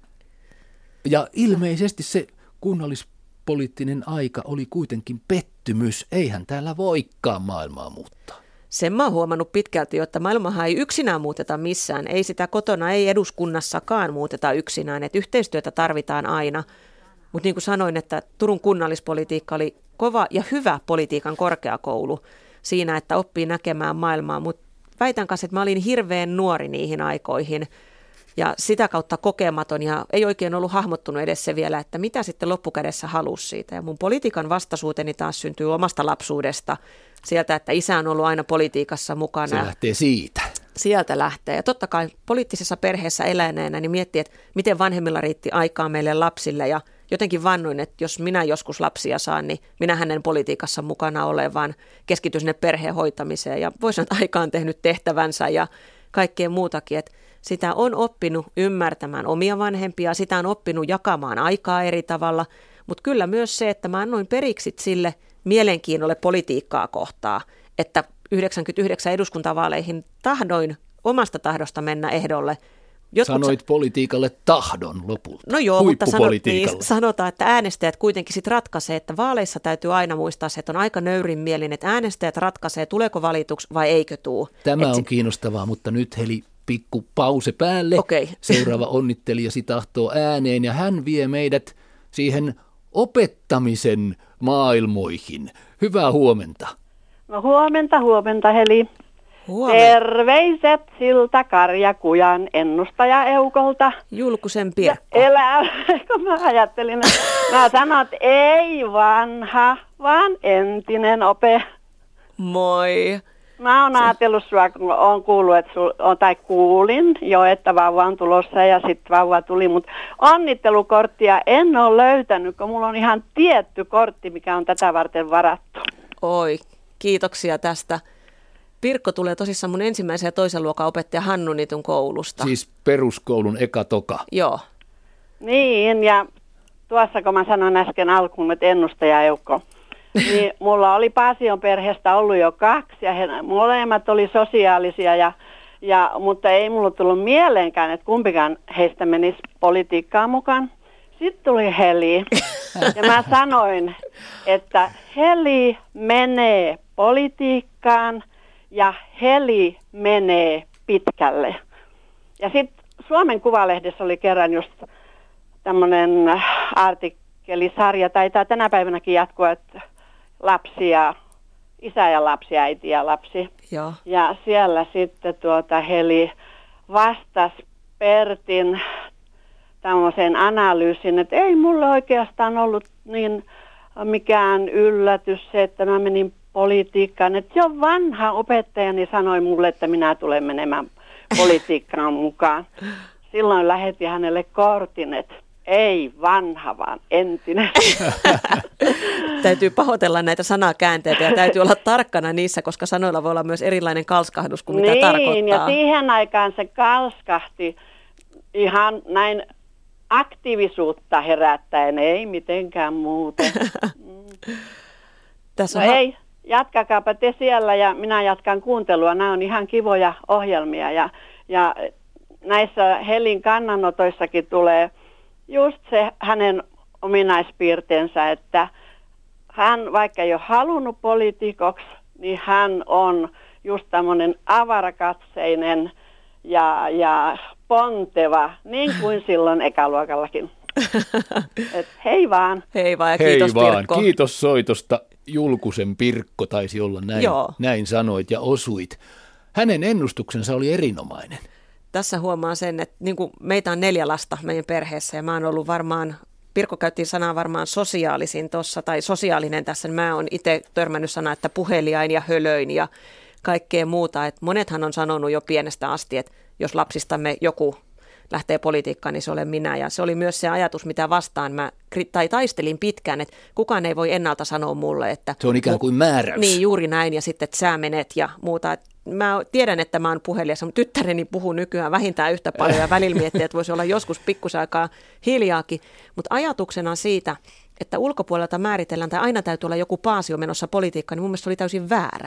[SPEAKER 1] mm. ja ilmeisesti se kunnallispoliittinen aika oli kuitenkin pettymys. Eihän täällä voikaan maailmaa muuttaa.
[SPEAKER 2] Sen mä oon huomannut pitkälti, että maailmahan ei yksinään muuteta missään. Ei sitä kotona, ei eduskunnassakaan muuteta yksinään. Että yhteistyötä tarvitaan aina. Mutta niin kuin sanoin, että Turun kunnallispolitiikka oli kova ja hyvä politiikan korkeakoulu siinä, että oppii näkemään maailmaa. Mutta väitän kanssa, että mä olin hirveän nuori niihin aikoihin ja sitä kautta kokematon ja ei oikein ollut hahmottunut edes se vielä, että mitä sitten loppukädessä halusi siitä. Ja mun politiikan vastaisuuteni taas syntyy omasta lapsuudesta. Sieltä, että isä on ollut aina politiikassa mukana.
[SPEAKER 1] Se lähtee siitä.
[SPEAKER 2] Sieltä lähtee. Ja totta kai poliittisessa perheessä eläneenä niin miettii, että miten vanhemmilla riitti aikaa meille lapsille. Ja jotenkin vannoin, että jos minä joskus lapsia saan, niin minä hänen politiikassa mukana olen, vaan keskityn sinne perheen hoitamiseen. Ja voisin sanoa, että aika on tehnyt tehtävänsä ja kaikkea muutakin. Että sitä on oppinut ymmärtämään omia vanhempia, sitä on oppinut jakamaan aikaa eri tavalla. Mutta kyllä myös se, että mä annoin periksi sille mielenkiinnolle politiikkaa kohtaa, että yhdeksänkymmentäyhdeksän eduskuntavaaleihin tahdoin omasta tahdosta mennä ehdolle.
[SPEAKER 1] Jotkut Sanoit sa- politiikalle tahdon lopulta.
[SPEAKER 2] No joo, mutta sano, niin, sanotaan, että äänestäjät kuitenkin sit ratkaisee, että vaaleissa täytyy aina muistaa se, että on aika nöyrinmielinen, että äänestäjät ratkaisee, tuleeko valituksi vai eikö tuu.
[SPEAKER 1] Tämä
[SPEAKER 2] Et
[SPEAKER 1] on
[SPEAKER 2] sit...
[SPEAKER 1] kiinnostavaa, mutta nyt Heli pikku pause päälle.
[SPEAKER 2] Okay.
[SPEAKER 1] Seuraava onnittelijasi tahtoo ääneen ja hän vie meidät siihen opettamisen maailmoihin. Hyvää huomenta.
[SPEAKER 4] No huomenta, huomenta Heli.
[SPEAKER 2] Huomenta.
[SPEAKER 4] Terveiset siltä Karjakujan ennustaja Eukolta.
[SPEAKER 2] Julkusen Pirkko.
[SPEAKER 4] Elää, kun mä ajattelin, että mä sanon, että ei vanha, vaan entinen ope.
[SPEAKER 2] Moi.
[SPEAKER 4] Mä oon ajatellut sua, kun oon kuullut, että sul, tai kuulin jo, että vauva on tulossa ja sitten vauva tuli, mutta onnittelukorttia en ole löytänyt, kun mulla on ihan tietty kortti, mikä on tätä varten varattu.
[SPEAKER 2] Oi, kiitoksia tästä. Pirkko tulee tosissaan mun ensimmäisen ja toisen luokan opettaja Hannu Nitun koulusta.
[SPEAKER 1] Siis peruskoulun eka toka.
[SPEAKER 2] Joo.
[SPEAKER 4] Niin, ja tuossa kun mä sanoin äsken alkuun, että ennustaja Eukko, niin mulla oli Paasion perheestä ollut jo kaksi, ja he, molemmat oli sosiaalisia, ja, ja, mutta ei mulla tullut mieleenkään, että kumpikaan heistä menisi politiikkaan mukaan. Sitten tuli Heli, ja mä sanoin, että Heli menee politiikkaan, ja Heli menee pitkälle. Ja sitten Suomen Kuvalehdessä oli kerran just tämmöinen artikkelisarja, taitaa tänä päivänäkin jatkua, että lapsia, isä ja lapsi, äiti ja lapsi.
[SPEAKER 2] Joo.
[SPEAKER 4] Ja siellä sitten tuota Heli vastasi Pertin tämmöiseen analyysin, että ei mulle oikeastaan ollut niin mikään yllätys se, että mä menin politiikkaan. Että jo vanha opettajani sanoi mulle, että minä tulen menemään politiikkaan mukaan. Silloin lähetin hänelle kortin, että ei vanha, vaan entinen.
[SPEAKER 2] Täytyy pahoitella näitä sanakäänteitä ja täytyy olla tarkkana niissä, koska sanoilla voi olla myös erilainen kalskahdus kuin mitä
[SPEAKER 4] niin,
[SPEAKER 2] tarkoittaa.
[SPEAKER 4] Niin, ja siihen aikaan se kalskahti ihan näin aktiivisuutta herättäen, ei mitenkään muuten. Mm.
[SPEAKER 2] Tässä
[SPEAKER 4] no
[SPEAKER 2] on...
[SPEAKER 4] ei, jatkakaapa te siellä ja minä jatkan kuuntelua. Nämä on ihan kivoja ohjelmia ja, ja näissä Helin kannanotoissakin tulee just se hänen ominaispiirteensä, että hän vaikka ei ole halunnut poliitikoksi, niin hän on just tämmöinen avarakatseinen ja, ja ponteva, niin kuin silloin ekaluokallakin. Et hei vaan.
[SPEAKER 2] Hei vaan ja
[SPEAKER 1] hei
[SPEAKER 2] kiitos
[SPEAKER 1] vaan.
[SPEAKER 2] Pirkko.
[SPEAKER 1] Kiitos soitosta. Julkusen Pirkko taisi olla näin,
[SPEAKER 2] Joo.
[SPEAKER 1] näin sanoit ja osuit. Hänen ennustuksensa oli erinomainen.
[SPEAKER 2] tässä huomaan sen, että niin kuin meitä on neljä lasta meidän perheessä ja mä oon ollut varmaan, Pirkko käytti sanaa varmaan sosiaalisin tuossa tai sosiaalinen tässä, niin mä oon itse törmännyt sanaa, että puheliain ja hölöin ja kaikkea muuta. Et monethan on sanonut jo pienestä asti, että jos lapsistamme joku lähtee politiikkaan, niin se olen minä. Ja se oli myös se ajatus, mitä vastaan mä tai taistelin pitkään, että kukaan ei voi ennalta sanoa mulle, että
[SPEAKER 1] se on ikään kuin määräys.
[SPEAKER 2] Niin, juuri näin, ja sitten, että sä menet ja muuta. Mä tiedän, että mä oon puhelias, mutta tyttäreni puhuu nykyään vähintään yhtä paljon, ja välillä miettii, että voisi olla joskus pikkusen aikaa hiljaakin. Mutta ajatuksena siitä, että ulkopuolelta määritellään, tai aina täytyy olla joku paasio menossa politiikkaan, niin mun mielestä se oli täysin väärä.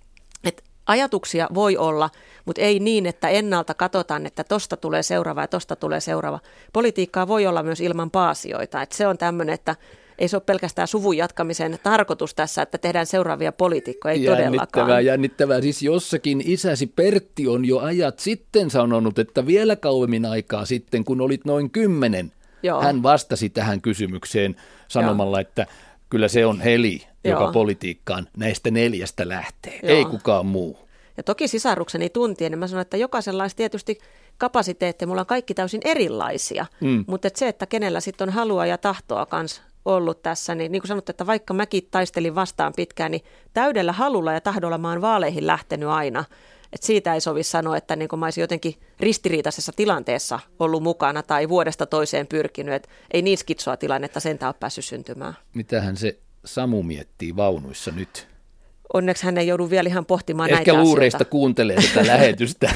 [SPEAKER 2] Et ajatuksia voi olla, mutta ei niin, että ennalta katsotaan, että tosta tulee seuraava ja tosta tulee seuraava. Politiikkaa voi olla myös ilman paasioita. Et se on tämmöinen, että ei se ole pelkästään suvun jatkamisen tarkoitus tässä, että tehdään seuraavia poliitikkoja, ei
[SPEAKER 1] jännittävää,
[SPEAKER 2] todellakaan.
[SPEAKER 1] Jännittävää. Siis jossakin isäsi Pertti on jo ajat sitten sanonut, että vielä kauemmin aikaa sitten, kun olit noin kymmenen, Joo. hän vastasi tähän kysymykseen sanomalla, Joo. että kyllä se on Heli, joka Joo. politiikkaan näistä neljästä lähtee, Joo. ei kukaan muu.
[SPEAKER 2] Ja toki sisarukseni tuntien, niin mä sanoin, että jokaisella olisi tietysti kapasiteetti, mulla on kaikki täysin erilaisia, mm. mutta et se, että kenellä sitten on halua ja tahtoa kanssa ollut tässä, niin niin kuin sanottu, että vaikka mäkin taistelin vastaan pitkään, niin täydellä halulla ja tahdolla mä oon vaaleihin lähtenyt aina. Että siitä ei sovi sanoa, että niin kuin mä olisin jotenkin ristiriitaisessa tilanteessa ollut mukana tai vuodesta toiseen pyrkinyt. Että ei niin skitsoa tilannetta sentään ole päässyt syntymään.
[SPEAKER 1] Mitähän se Samu miettii vaunuissa nyt?
[SPEAKER 2] Onneksi hän ei joudu vielä ihan pohtimaan
[SPEAKER 1] Ehkä
[SPEAKER 2] näitä asioita.
[SPEAKER 1] Ehkä luureista kuuntelee tätä lähetystä.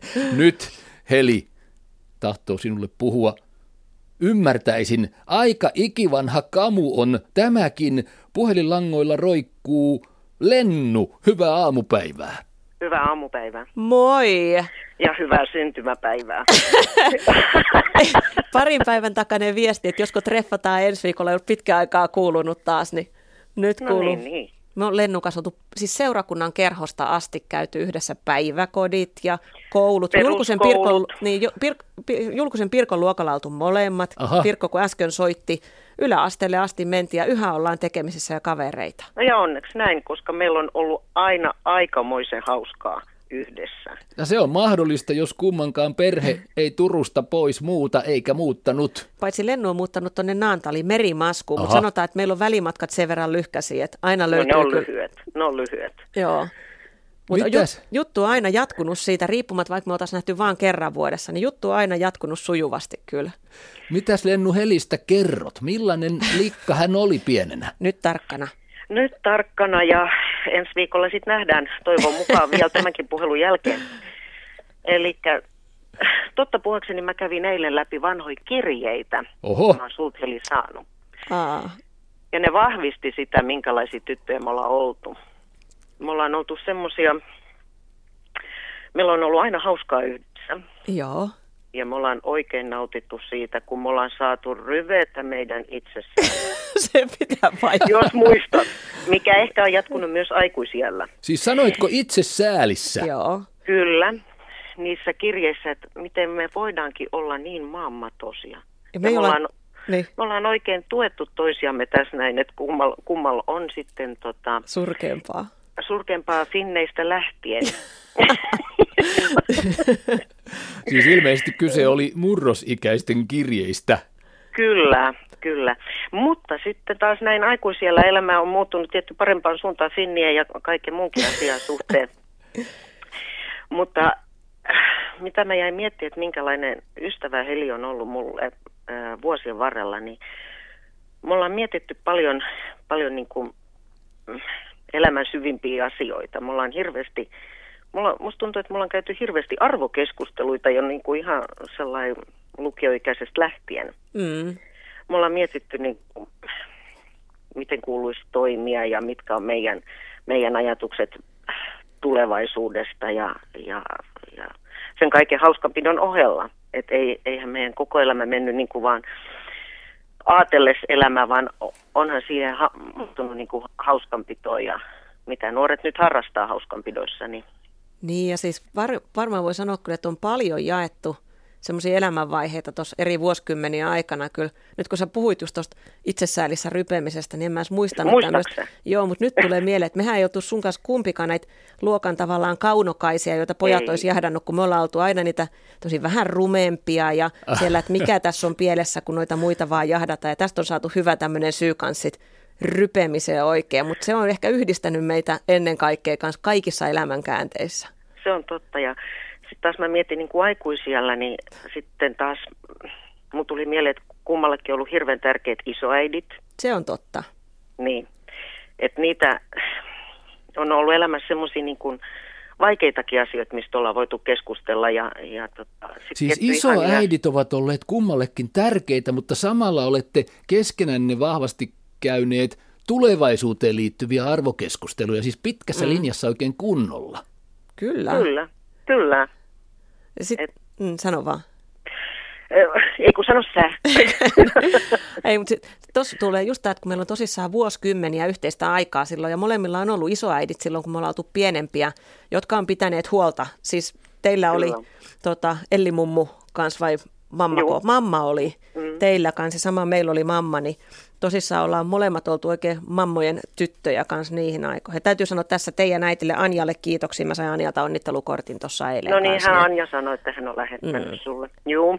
[SPEAKER 1] Nyt Heli tahtoo sinulle puhua. Ymmärtäisin, aika ikivanha kamu on tämäkin. Puhelinlangoilla roikkuu Lennu. Hyvää aamupäivää.
[SPEAKER 5] Hyvää aamupäivää.
[SPEAKER 2] Moi.
[SPEAKER 5] Ja hyvää syntymäpäivää.
[SPEAKER 2] Parin päivän takainen viesti, että josko treffataan ensi viikolla, ei ole pitkään aikaa kuulunut taas, niin nyt
[SPEAKER 5] no
[SPEAKER 2] kuuluu.
[SPEAKER 5] Niin, niin.
[SPEAKER 2] Me on Lennu kasvattu, siis seurakunnan kerhosta asti käyty yhdessä päiväkodit ja koulut. Julkusen Pirkon, niin, pir, pir, Julkusen Pirkon luokalla oltu molemmat. Aha. Pirkko, kun äsken soitti, yläasteelle asti mentiin ja yhä ollaan tekemisissä ja kavereita.
[SPEAKER 5] No ja onneksi näin, koska meillä on ollut aina aikamoisen hauskaa yhdessä.
[SPEAKER 1] Ja se on mahdollista, jos kummankaan perhe ei Turusta pois muuta eikä muuttanut.
[SPEAKER 2] Paitsi Lennu on muuttanut tuonne Naantaliin Merimaskuun, mutta sanotaan, että meillä on välimatkat sen verran lyhkäisiä, että aina löytyy.
[SPEAKER 5] No ne on kyllä lyhyet, ne on lyhyet.
[SPEAKER 2] Joo. Mutta juttu on aina jatkunut siitä, riippumatta vaikka me oltaisiin nähty vain kerran vuodessa, niin juttu on aina jatkunut sujuvasti kyllä.
[SPEAKER 1] Mitäs Lennu Helistä kerrot? Millainen likka hän oli pienenä?
[SPEAKER 2] Nyt tarkkana.
[SPEAKER 5] Nyt tarkkana ja ensi viikolla sitten nähdään toivon mukaan vielä tämänkin puhelun jälkeen. Eli totta puheekseni mä kävin eilen läpi vanhoja kirjeitä,
[SPEAKER 1] Oho.
[SPEAKER 5] mä oon sulta Heli saanut.
[SPEAKER 2] Aa.
[SPEAKER 5] Ja ne vahvisti sitä, minkälaisia tyttöjä me ollaan oltu. Me ollaan oltu semmosia, meillä on ollut aina hauskaa yhdessä.
[SPEAKER 2] Joo.
[SPEAKER 5] Ja me ollaan oikein nautittu siitä, kun me ollaan saatu ryvetä meidän itsessään.
[SPEAKER 2] Se pitää paikkaa.
[SPEAKER 5] Jos muistat, mikä ehkä on jatkunut myös aikuisiällä.
[SPEAKER 1] Siis sanoitko itse säälissä?
[SPEAKER 2] Joo.
[SPEAKER 5] Kyllä, niissä kirjeissä, että miten me voidaankin olla niin maanmatosia.
[SPEAKER 2] Ja me,
[SPEAKER 5] ja me,
[SPEAKER 2] olla...
[SPEAKER 5] ollaan,
[SPEAKER 2] niin.
[SPEAKER 5] me ollaan oikein tuettu toisiamme tässä näin, että kummal, kummal on sitten tota,
[SPEAKER 2] surkeampaa.
[SPEAKER 5] surkeampaa finneistä lähtien.
[SPEAKER 1] Siis ilmeisesti kyse oli murrosikäisten kirjeistä.
[SPEAKER 5] Kyllä, kyllä. Mutta sitten taas näin aikuisiellä elämä on muuttunut tietty parempaan suuntaan finnien ja kaiken muunkin asian suhteen. Mutta mitä mä jäin miettimään, että minkälainen ystävä Heli on ollut mulle äh, vuosien varrella, niin me ollaan mietitty paljon, paljon niin kuin elämän syvimpiä asioita. Me ollaan hirveästi, mulla, musta tuntuu, että me ollaan käyty hirveästi arvokeskusteluita jo niin kuin ihan sellainen lukioikäisestä lähtien.
[SPEAKER 2] Mm.
[SPEAKER 5] Me ollaan mietitty, niin kuin, miten kuuluisi toimia ja mitkä on meidän, meidän ajatukset tulevaisuudesta ja, ja, ja sen kaiken hauskanpidon ohella. Että ei, eihän meidän koko elämä mennyt niin kuin vaan aatelles elämä, vaan onhan siihen ha- muuttunut niin kuin hauskanpitoa ja mitä nuoret nyt harrastaa hauskanpidoissa. Niin,
[SPEAKER 2] niin ja siis var- varmaan voi sanoa kyllä, että on paljon jaettu semmoisia elämänvaiheita tuossa eri vuosikymmeniä aikana. Kyllä, nyt kun sä puhuit just tuosta itsesäälissä rypemisestä, niin en mä edes muistanut tämmöistä. Joo, mutta nyt tulee mieleen, että mehän ei oltu sun kanssa kumpikaan näitä luokan tavallaan kaunokaisia, joita pojat ei. olisi jahdannut, kun me ollaan oltu aina niitä tosi vähän rumempia ja siellä, että mikä tässä on pielessä, kun noita muita vaan jahdataan. Ja tästä on saatu hyvä tämmöinen syy kanssa sit rypemiseen oikein, mutta se on ehkä yhdistänyt meitä ennen kaikkea kanssa kaikissa elämänkäänteissä.
[SPEAKER 5] Se on totta, ja sitten taas mä mietin niin kuin aikuisiällä, niin sitten taas mun tuli mieleen, että kummallekin on ollut hirveän tärkeät isoäidit.
[SPEAKER 2] Se on totta.
[SPEAKER 5] Niin, että niitä on ollut elämässä semmoisia niin kuin vaikeitakin asioita, mistä ollaan voitu keskustella. Ja, ja tota,
[SPEAKER 1] siis isoäidit ihania... ovat olleet kummallekin tärkeitä, mutta samalla olette keskenänne vahvasti käyneet tulevaisuuteen liittyviä arvokeskusteluja, siis pitkässä mm. linjassa oikein kunnolla.
[SPEAKER 2] Kyllä.
[SPEAKER 5] Kyllä, kyllä.
[SPEAKER 2] Sit, Et, mm, sano vaan.
[SPEAKER 5] Ei kun sano sä.
[SPEAKER 2] Ei, mutta tuossa tulee just tämä, että kun meillä on tosissaan vuosikymmeniä yhteistä aikaa silloin, ja molemmilla on ollut isoäidit silloin, kun me ollaan oltu pienempiä, jotka on pitäneet huolta. Siis teillä oli tota, Elli-mummu kanssa vai mammako? Mamma oli mm. teillä kanssa, sama meillä oli mamma, niin tosissaan ollaan molemmat oltu oikein mammojen tyttöjä kanssa niihin aikoihin. Täytyy sanoa tässä teidän äitille Anjalle kiitoksia. Mä sain Anjalta onnittelukortin tuossa eilen.
[SPEAKER 5] No niin,
[SPEAKER 2] kanssa.
[SPEAKER 5] hän Anja sanoi, että hän on lähettänyt mm. sulle. Joo.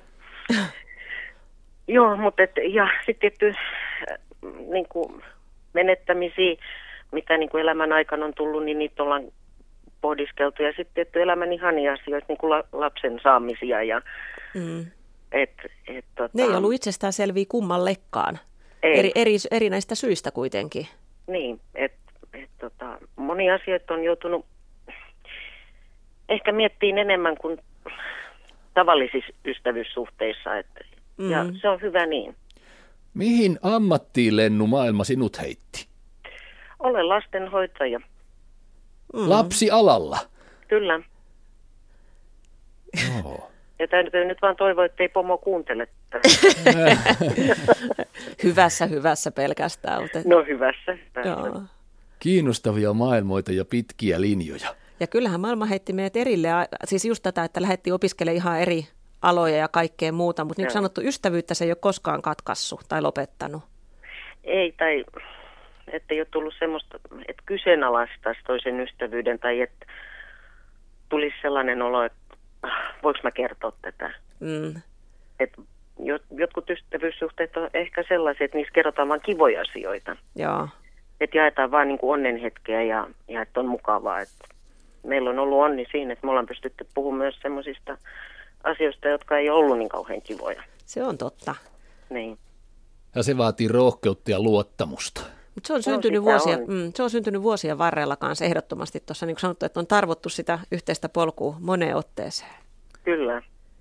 [SPEAKER 5] Joo, mutta et, ja sitten tietty niin kuin menettämisiä, mitä niin kuin elämän aikana on tullut, niin niitä ollaan pohdiskeltu. Ja sitten tietty elämän ihania asioita, niin kuin la, lapsen saamisia. Ja,
[SPEAKER 2] mm.
[SPEAKER 5] et, et, tota,
[SPEAKER 2] ne ei ollut itsestään selviä kummallekaan.
[SPEAKER 5] Ei.
[SPEAKER 2] Eri, eri, erinäistä syistä kuitenkin.
[SPEAKER 5] Niin, että et, tota, moni asioita on joutunut ehkä miettimään enemmän kuin tavallisissa ystävyyssuhteissa. Et, mm. Ja se on hyvä niin.
[SPEAKER 1] Mihin ammattiin, Lennu, maailma sinut heitti?
[SPEAKER 5] Olen lastenhoitaja.
[SPEAKER 1] Mm. Lapsialalla?
[SPEAKER 5] Kyllä.
[SPEAKER 1] Joo.
[SPEAKER 5] Ja täytyy nyt vaan toivoa, että ei pomo kuuntele.
[SPEAKER 2] hyvässä, hyvässä pelkästään. Mutta...
[SPEAKER 5] No hyvässä. hyvässä.
[SPEAKER 2] Joo.
[SPEAKER 1] Kiinnostavia maailmoita ja pitkiä linjoja.
[SPEAKER 2] Ja kyllähän maailma heitti meidät erille, siis just tätä, että lähdettiin opiskelemaan ihan eri aloja ja kaikkea muuta, mutta niin kuin sanottu, ystävyyttä se ei ole koskaan katkaissut tai lopettanut.
[SPEAKER 5] Ei, tai että ei ole tullut semmoista, että kyseenalaistaisi toisen ystävyyden tai että tulisi sellainen olo, että voiko mä kertoa tätä.
[SPEAKER 2] Mm.
[SPEAKER 5] Että jotkut ystävyyssuhteet on ehkä sellaisia, että niissä kerrotaan vain kivoja asioita.
[SPEAKER 2] Joo.
[SPEAKER 5] Että jaetaan vaan niin kuin onnenhetkeä ja, ja että on mukavaa. Että meillä on ollut onni siinä, että me ollaan pystytty puhumaan myös semmoisista asioista, jotka ei ole ollut niin kauhean kivoja.
[SPEAKER 2] Se on totta.
[SPEAKER 5] Niin.
[SPEAKER 1] Ja se vaatii rohkeutta ja luottamusta.
[SPEAKER 2] Mutta se on syntynyt vuosia, mm, se on syntynyt vuosien varrella kanssa ehdottomasti tuossa, niin kuin sanottu, että on tarvottu sitä yhteistä polkua moneen otteeseen.
[SPEAKER 5] Kyllä.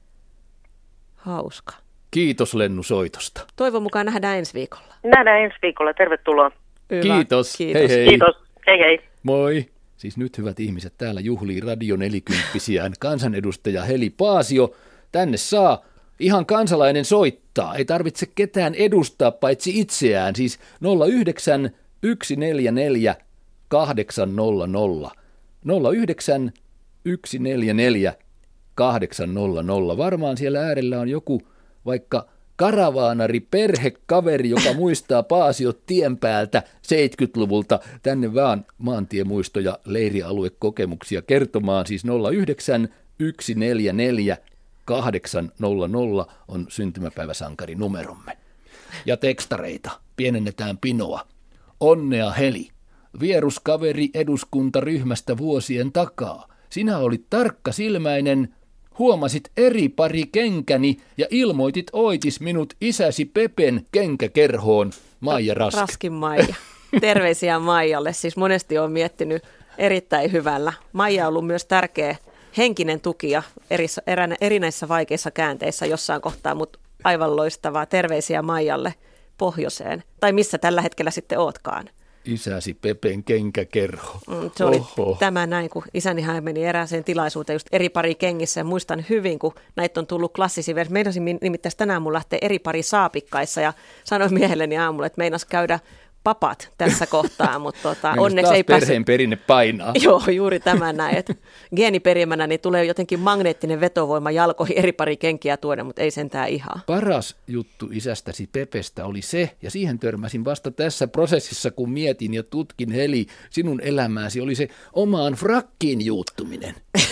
[SPEAKER 2] Hauska.
[SPEAKER 1] Kiitos, Lennu, soitosta.
[SPEAKER 2] Toivon mukaan nähdään ensi viikolla.
[SPEAKER 5] Nähdään ensi viikolla. Tervetuloa.
[SPEAKER 2] Hyvä.
[SPEAKER 1] Kiitos.
[SPEAKER 2] Kiitos.
[SPEAKER 1] Hei hei.
[SPEAKER 5] Kiitos. Hei hei.
[SPEAKER 1] Moi. Siis nyt, hyvät ihmiset, täällä juhlii Radio nelikymppisiään kansanedustaja Heli Paasio. Tänne saa ihan kansalainen soittaa. Ei tarvitse ketään edustaa paitsi itseään. Siis nolla yhdeksän yksi neljä neljä kahdeksan nolla nolla. nolla yhdeksän yksi neljä neljä kahdeksan nolla nolla. Varmaan siellä äärellä on joku vaikka karavaanari, perhekaveri, joka muistaa Paasiot tien päältä seitsemänkymmentäluvulta. Tänne vaan maantiemuistoja, leirialuekokemuksia kertomaan. Siis nolla yhdeksän yksi neljä neljä kahdeksan nolla nolla on syntymäpäiväsankari numeromme. Ja tekstareita. Pienennetään pinoa. Onnea Heli. Vieruskaveri eduskuntaryhmästä vuosien takaa. Sinä olit tarkkasilmäinen, huomasit eri pari kenkäni ja ilmoitit oitis minut isäsi Pepen kenkäkerhoon. Maija Raski.
[SPEAKER 2] Raskin Maija. Terveisiä Maijalle. Siis monesti olen miettinyt erittäin hyvällä. Maija on ollut myös tärkeä henkinen tukija eri, erinäisissä vaikeissa käänteissä jossain kohtaa, mutta aivan loistavaa. Terveisiä Maijalle pohjoiseen. Tai missä tällä hetkellä sitten ootkaan.
[SPEAKER 1] Isäsi Pepen kenkäkerho.
[SPEAKER 2] Mm, se oli Oho. Tämä näin, kun isäni hän meni erääseen tilaisuuteen just eri pari kengissä. Ja muistan hyvin, kun näitä on tullut klassisia versioita. Meinasin nimittäin tänään mun lähtee eri pari saapikkaissa ja sanoin miehelleni aamulla, että meinas käydä papat tässä kohtaa, mutta tota,
[SPEAKER 1] onneksi ei päässyt. Perheen perinne painaa.
[SPEAKER 2] Joo, juuri tämä näin, että geeniperimänä niin tulee jotenkin magneettinen vetovoima jalkoihin eri pari kenkiä tuoda, mutta ei sentään ihan.
[SPEAKER 1] Paras juttu isästäsi Pepestä oli se, ja siihen törmäsin vasta tässä prosessissa, kun mietin ja tutkin, Heli, sinun elämääsi, oli se omaan frakkiin juuttuminen.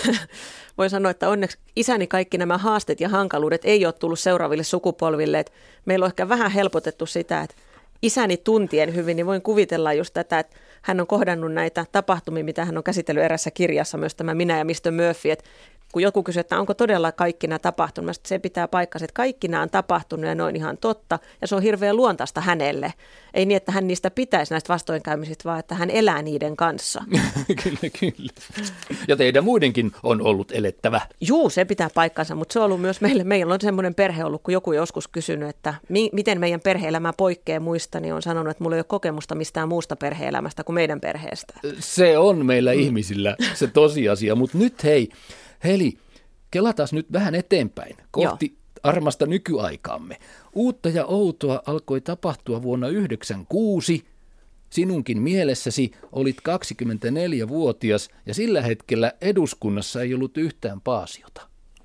[SPEAKER 2] Voin sanoa, että onneksi isäni kaikki nämä haasteet ja hankaluudet ei ole tullut seuraaville sukupolville. Että meillä on ehkä vähän helpotettu sitä, että isäni tuntien hyvin, niin voin kuvitella just tätä, että hän on kohdannut näitä tapahtumia, mitä hän on käsitellyt erässä kirjassa, myös tämä Minä ja mister Murphy, että kun joku kysyy, että onko todella kaikki nämä tapahtunut, se pitää paikkansa, että kaikki nämä on tapahtunut ja ne on ihan totta, ja se on hirveän luontaista hänelle. Ei niin, että hän niistä pitäisi näistä vastoinkäymisistä, vaan että hän elää niiden kanssa.
[SPEAKER 1] Kyllä, kyllä. Ja teidän muidenkin on ollut elettävä.
[SPEAKER 2] Juu, se pitää paikkansa, mutta se on ollut myös meille. Meillä on semmoinen perhe ollut, kun joku joskus kysynyt, että mi- miten meidän perhe-elämä poikkeaa muista, niin on sanonut, että mulla ei ole kokemusta mistään muusta perhe-elämästä kuin meidän perheestä.
[SPEAKER 1] Se on meillä mm. ihmisillä se tosiasia, mutta nyt hei, Heli, kelataan nyt vähän eteenpäin kohti Joo. armasta nykyaikaamme. Uutta ja outoa alkoi tapahtua vuonna yhdeksänkymmentäkuusi. Sinunkin mielessäsi olit kaksikymmentäneljävuotias ja sillä hetkellä eduskunnassa ei ollut yhtään Paasiota.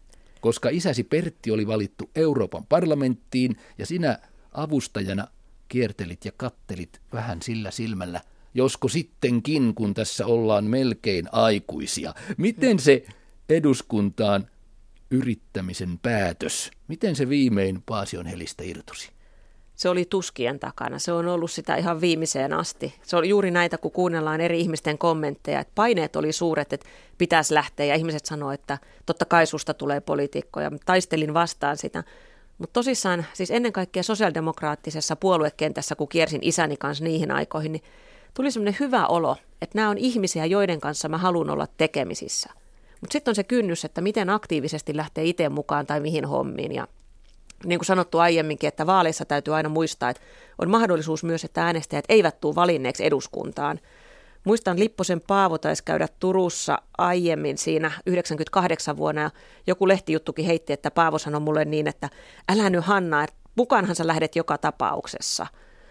[SPEAKER 1] Koska isäsi Pertti oli valittu Euroopan parlamenttiin ja sinä avustajana kiertelit ja kattelit vähän sillä silmällä, josko sittenkin, kun tässä ollaan melkein aikuisia. Miten se eduskuntaan yrittämisen päätös, miten se viimein Paasion Helistä irtosi?
[SPEAKER 2] Se oli tuskien takana. Se on ollut sitä ihan viimeiseen asti. Se oli juuri näitä, kun kuunnellaan eri ihmisten kommentteja, että paineet oli suuret, että pitäisi lähteä. Ja ihmiset sanoo, että totta kai susta tulee poliitikko. Ja taistelin vastaan sitä. Mutta tosissaan, siis ennen kaikkea sosiaalidemokraattisessa puoluekentässä, kun kiersin isäni kanssa niihin aikoihin, niin tuli semmoinen hyvä olo, että nämä on ihmisiä, joiden kanssa mä haluan olla tekemisissä. Mutta sitten on se kynnys, että miten aktiivisesti lähtee itse mukaan tai mihin hommiin. Ja niin kuin sanottu aiemminkin, että vaaleissa täytyy aina muistaa, että on mahdollisuus myös, että äänestäjät eivät tule valinneeksi eduskuntaan. Muistan Lipposen Paavo taisi käydä Turussa aiemmin siinä yhdeksänkymmentäkahdeksan vuonna ja joku lehtijuttukin heitti, että Paavo sanoi mulle niin, että älä nyt Hanna, että mukaanhan sä lähdet joka tapauksessa.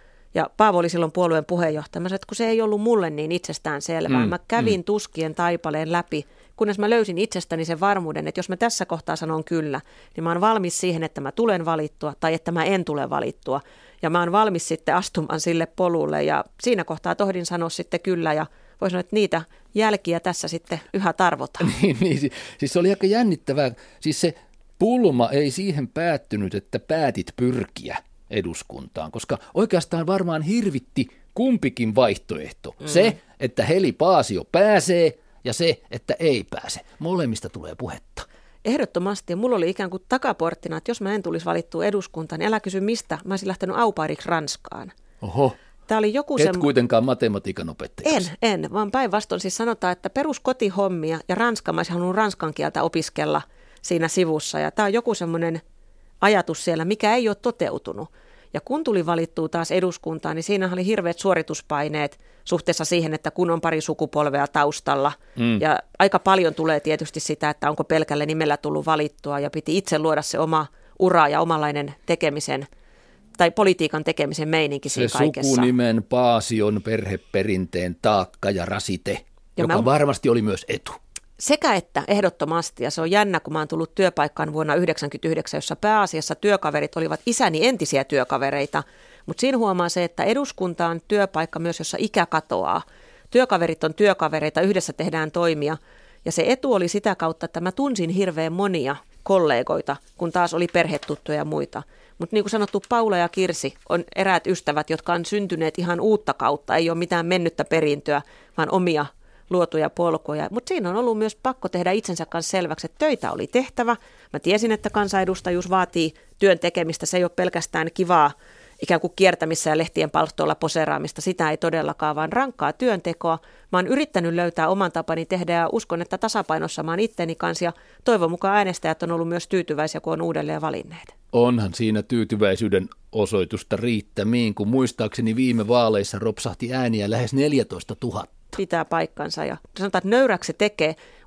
[SPEAKER 2] Ja Paavo oli silloin puolueen puheenjohtaja. Mä sanoin, että kun se ei ollut mulle niin itsestään selvää. Mm, mä kävin mm. tuskien taipaleen läpi, kunnes mä löysin itsestäni sen varmuuden, että jos mä tässä kohtaa sanon kyllä, niin mä oon valmis siihen, että mä tulen valittua tai että mä en tule valittua. Ja mä oon valmis sitten astumaan sille polulle ja siinä kohtaa tohdin sanoa sitten kyllä ja voi sanoa, että niitä jälkiä tässä sitten yhä tarvotaan.
[SPEAKER 1] niin, niin, siis se oli aika jännittävää. Siis se pulma ei siihen päättynyt, että päätit pyrkiä eduskuntaan, koska oikeastaan varmaan hirvitti kumpikin vaihtoehto. Mm. Se, että Heli Paasio pääsee ja se, että ei pääse. Molemmista tulee puhetta.
[SPEAKER 2] Ehdottomasti. Ja mulla oli ikään kuin takaporttina, että jos mä en tulisi valittua eduskuntaan, niin älä kysy mistä. Mä olisin lähtenyt aupairiksi Ranskaan.
[SPEAKER 1] Oho.
[SPEAKER 2] Tää oli joku
[SPEAKER 1] Et
[SPEAKER 2] sem...
[SPEAKER 1] kuitenkaan matematiikan opettajaksi.
[SPEAKER 2] En, en, vaan päinvastoin siis sanotaan, että peruskotihommia ja Ranska, mä olisin halunnut ranskan kieltä opiskella siinä sivussa. Ja tää on joku semmoinen ajatus siellä, mikä ei ole toteutunut. Ja kun tuli valittua taas eduskuntaan, niin siinä oli hirveät suorituspaineet suhteessa siihen, että kun on pari sukupolvea taustalla. Mm. Ja aika paljon tulee tietysti sitä, että onko pelkällä nimellä tullut valittua ja piti itse luoda se oma ura ja omanlainen tekemisen tai politiikan tekemisen meininki siinä
[SPEAKER 1] se
[SPEAKER 2] kaikessa.
[SPEAKER 1] Se sukunimen, Paasion, perheperinteen taakka ja rasite, ja joka mä... varmasti oli myös etu.
[SPEAKER 2] Sekä että ehdottomasti, ja se on jännä, kun mä oon tullut työpaikkaan vuonna yhdeksänkymmentäyhdeksän, jossa pääasiassa työkaverit olivat isäni entisiä työkavereita, mutta siinä huomaa se, että eduskunta on työpaikka myös, jossa ikä katoaa. Työkaverit on työkavereita, yhdessä tehdään toimia, ja se etu oli sitä kautta, että mä tunsin hirveän monia kollegoita, kun taas oli perhetuttuja ja muita. Mutta niin kuin sanottu, Paula ja Kirsi on eräät ystävät, jotka on syntyneet ihan uutta kautta, ei ole mitään mennyttä perintöä, vaan omia luotuja polkuja. Mutta siinä on ollut myös pakko tehdä itsensä kanssa selväksi, että töitä oli tehtävä. Mä tiesin, että kansanedustajuus vaatii työn tekemistä. Se ei ole pelkästään kivaa ikään kuin kiertämissä ja lehtien palstoilla poseeraamista. Sitä ei todellakaan, vaan rankkaa työntekoa. Mä oon yrittänyt löytää oman tapani tehdä ja uskon, että tasapainossa mä oon itteni kanssa. Ja toivon mukaan äänestäjät on ollut myös tyytyväisiä, kun on uudelleen valinneet.
[SPEAKER 1] Onhan siinä tyytyväisyyden osoitusta riittämiin, kun muistaakseni viime vaaleissa ropsahti ääniä lähes neljätoista tuhatta.
[SPEAKER 2] Pitää paikkansa ja sanotaan, että nöyräksi se tekee,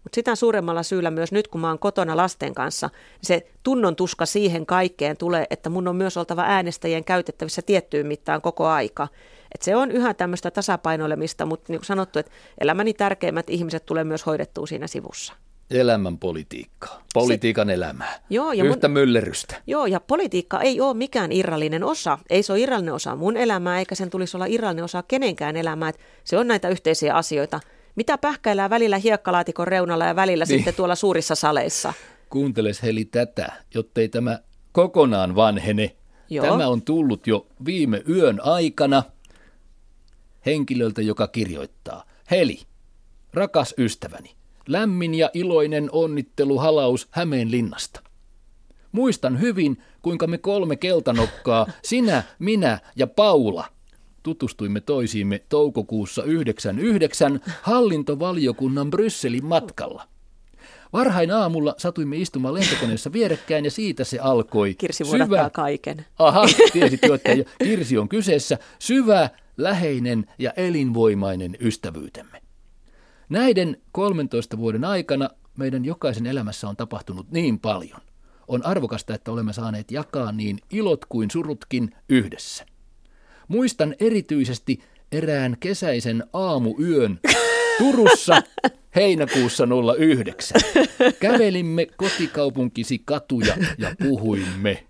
[SPEAKER 2] Mutta sitä suuremmalla syyllä myös nyt, kun mä oon kotona lasten kanssa, niin se tunnon tuska siihen kaikkeen tulee, että mun on myös oltava äänestäjien käytettävissä tiettyyn mittaan koko aika. Et se on yhä tämmöistä tasapainoilemista, mutta niin kuin sanottu, että elämäni tärkeimmät ihmiset tulee myös hoidettua siinä sivussa.
[SPEAKER 1] Elämän politiikkaa, politiikan se, elämää,
[SPEAKER 2] joo, ja
[SPEAKER 1] yhtä
[SPEAKER 2] mun,
[SPEAKER 1] myllerrystä.
[SPEAKER 2] Joo, ja politiikka ei ole mikään irrallinen osa. Ei se ole irrallinen osa mun elämää, eikä sen tulisi olla irrallinen osa kenenkään elämää. Et se on näitä yhteisiä asioita, mitä pähkäillään välillä hiekkalaatikon reunalla ja välillä niin. Sitten tuolla suurissa saleissa.
[SPEAKER 1] Kuunteles Heli tätä, jottei tämä kokonaan vanhene. Joo. Tämä on tullut jo viime yön aikana henkilöltä, joka kirjoittaa. Heli, rakas ystäväni. Lämmin ja iloinen onnitteluhalaus Hämeenlinnasta. Muistan hyvin, kuinka me kolme keltanokkaa, sinä, minä ja Paula, tutustuimme toisiimme toukokuussa yhdeksänkymmentäyhdeksän hallintovaliokunnan Brysselin matkalla. Varhain aamulla satuimme istumaan lentokoneessa vierekkäin ja siitä se alkoi.
[SPEAKER 2] Kirsi vuodattaa syvä... kaiken.
[SPEAKER 1] Aha, tiesit jo, että Kirsi on kyseessä. Syvä, läheinen ja elinvoimainen ystävyytemme. Näiden kolmentoista vuoden aikana meidän jokaisen elämässä on tapahtunut niin paljon. On arvokasta, että olemme saaneet jakaa niin ilot kuin surutkin yhdessä. Muistan erityisesti erään kesäisen aamuyön Turussa heinäkuussa nolla yhdeksän. Kävelimme kotikaupunkisi katuja ja puhuimme.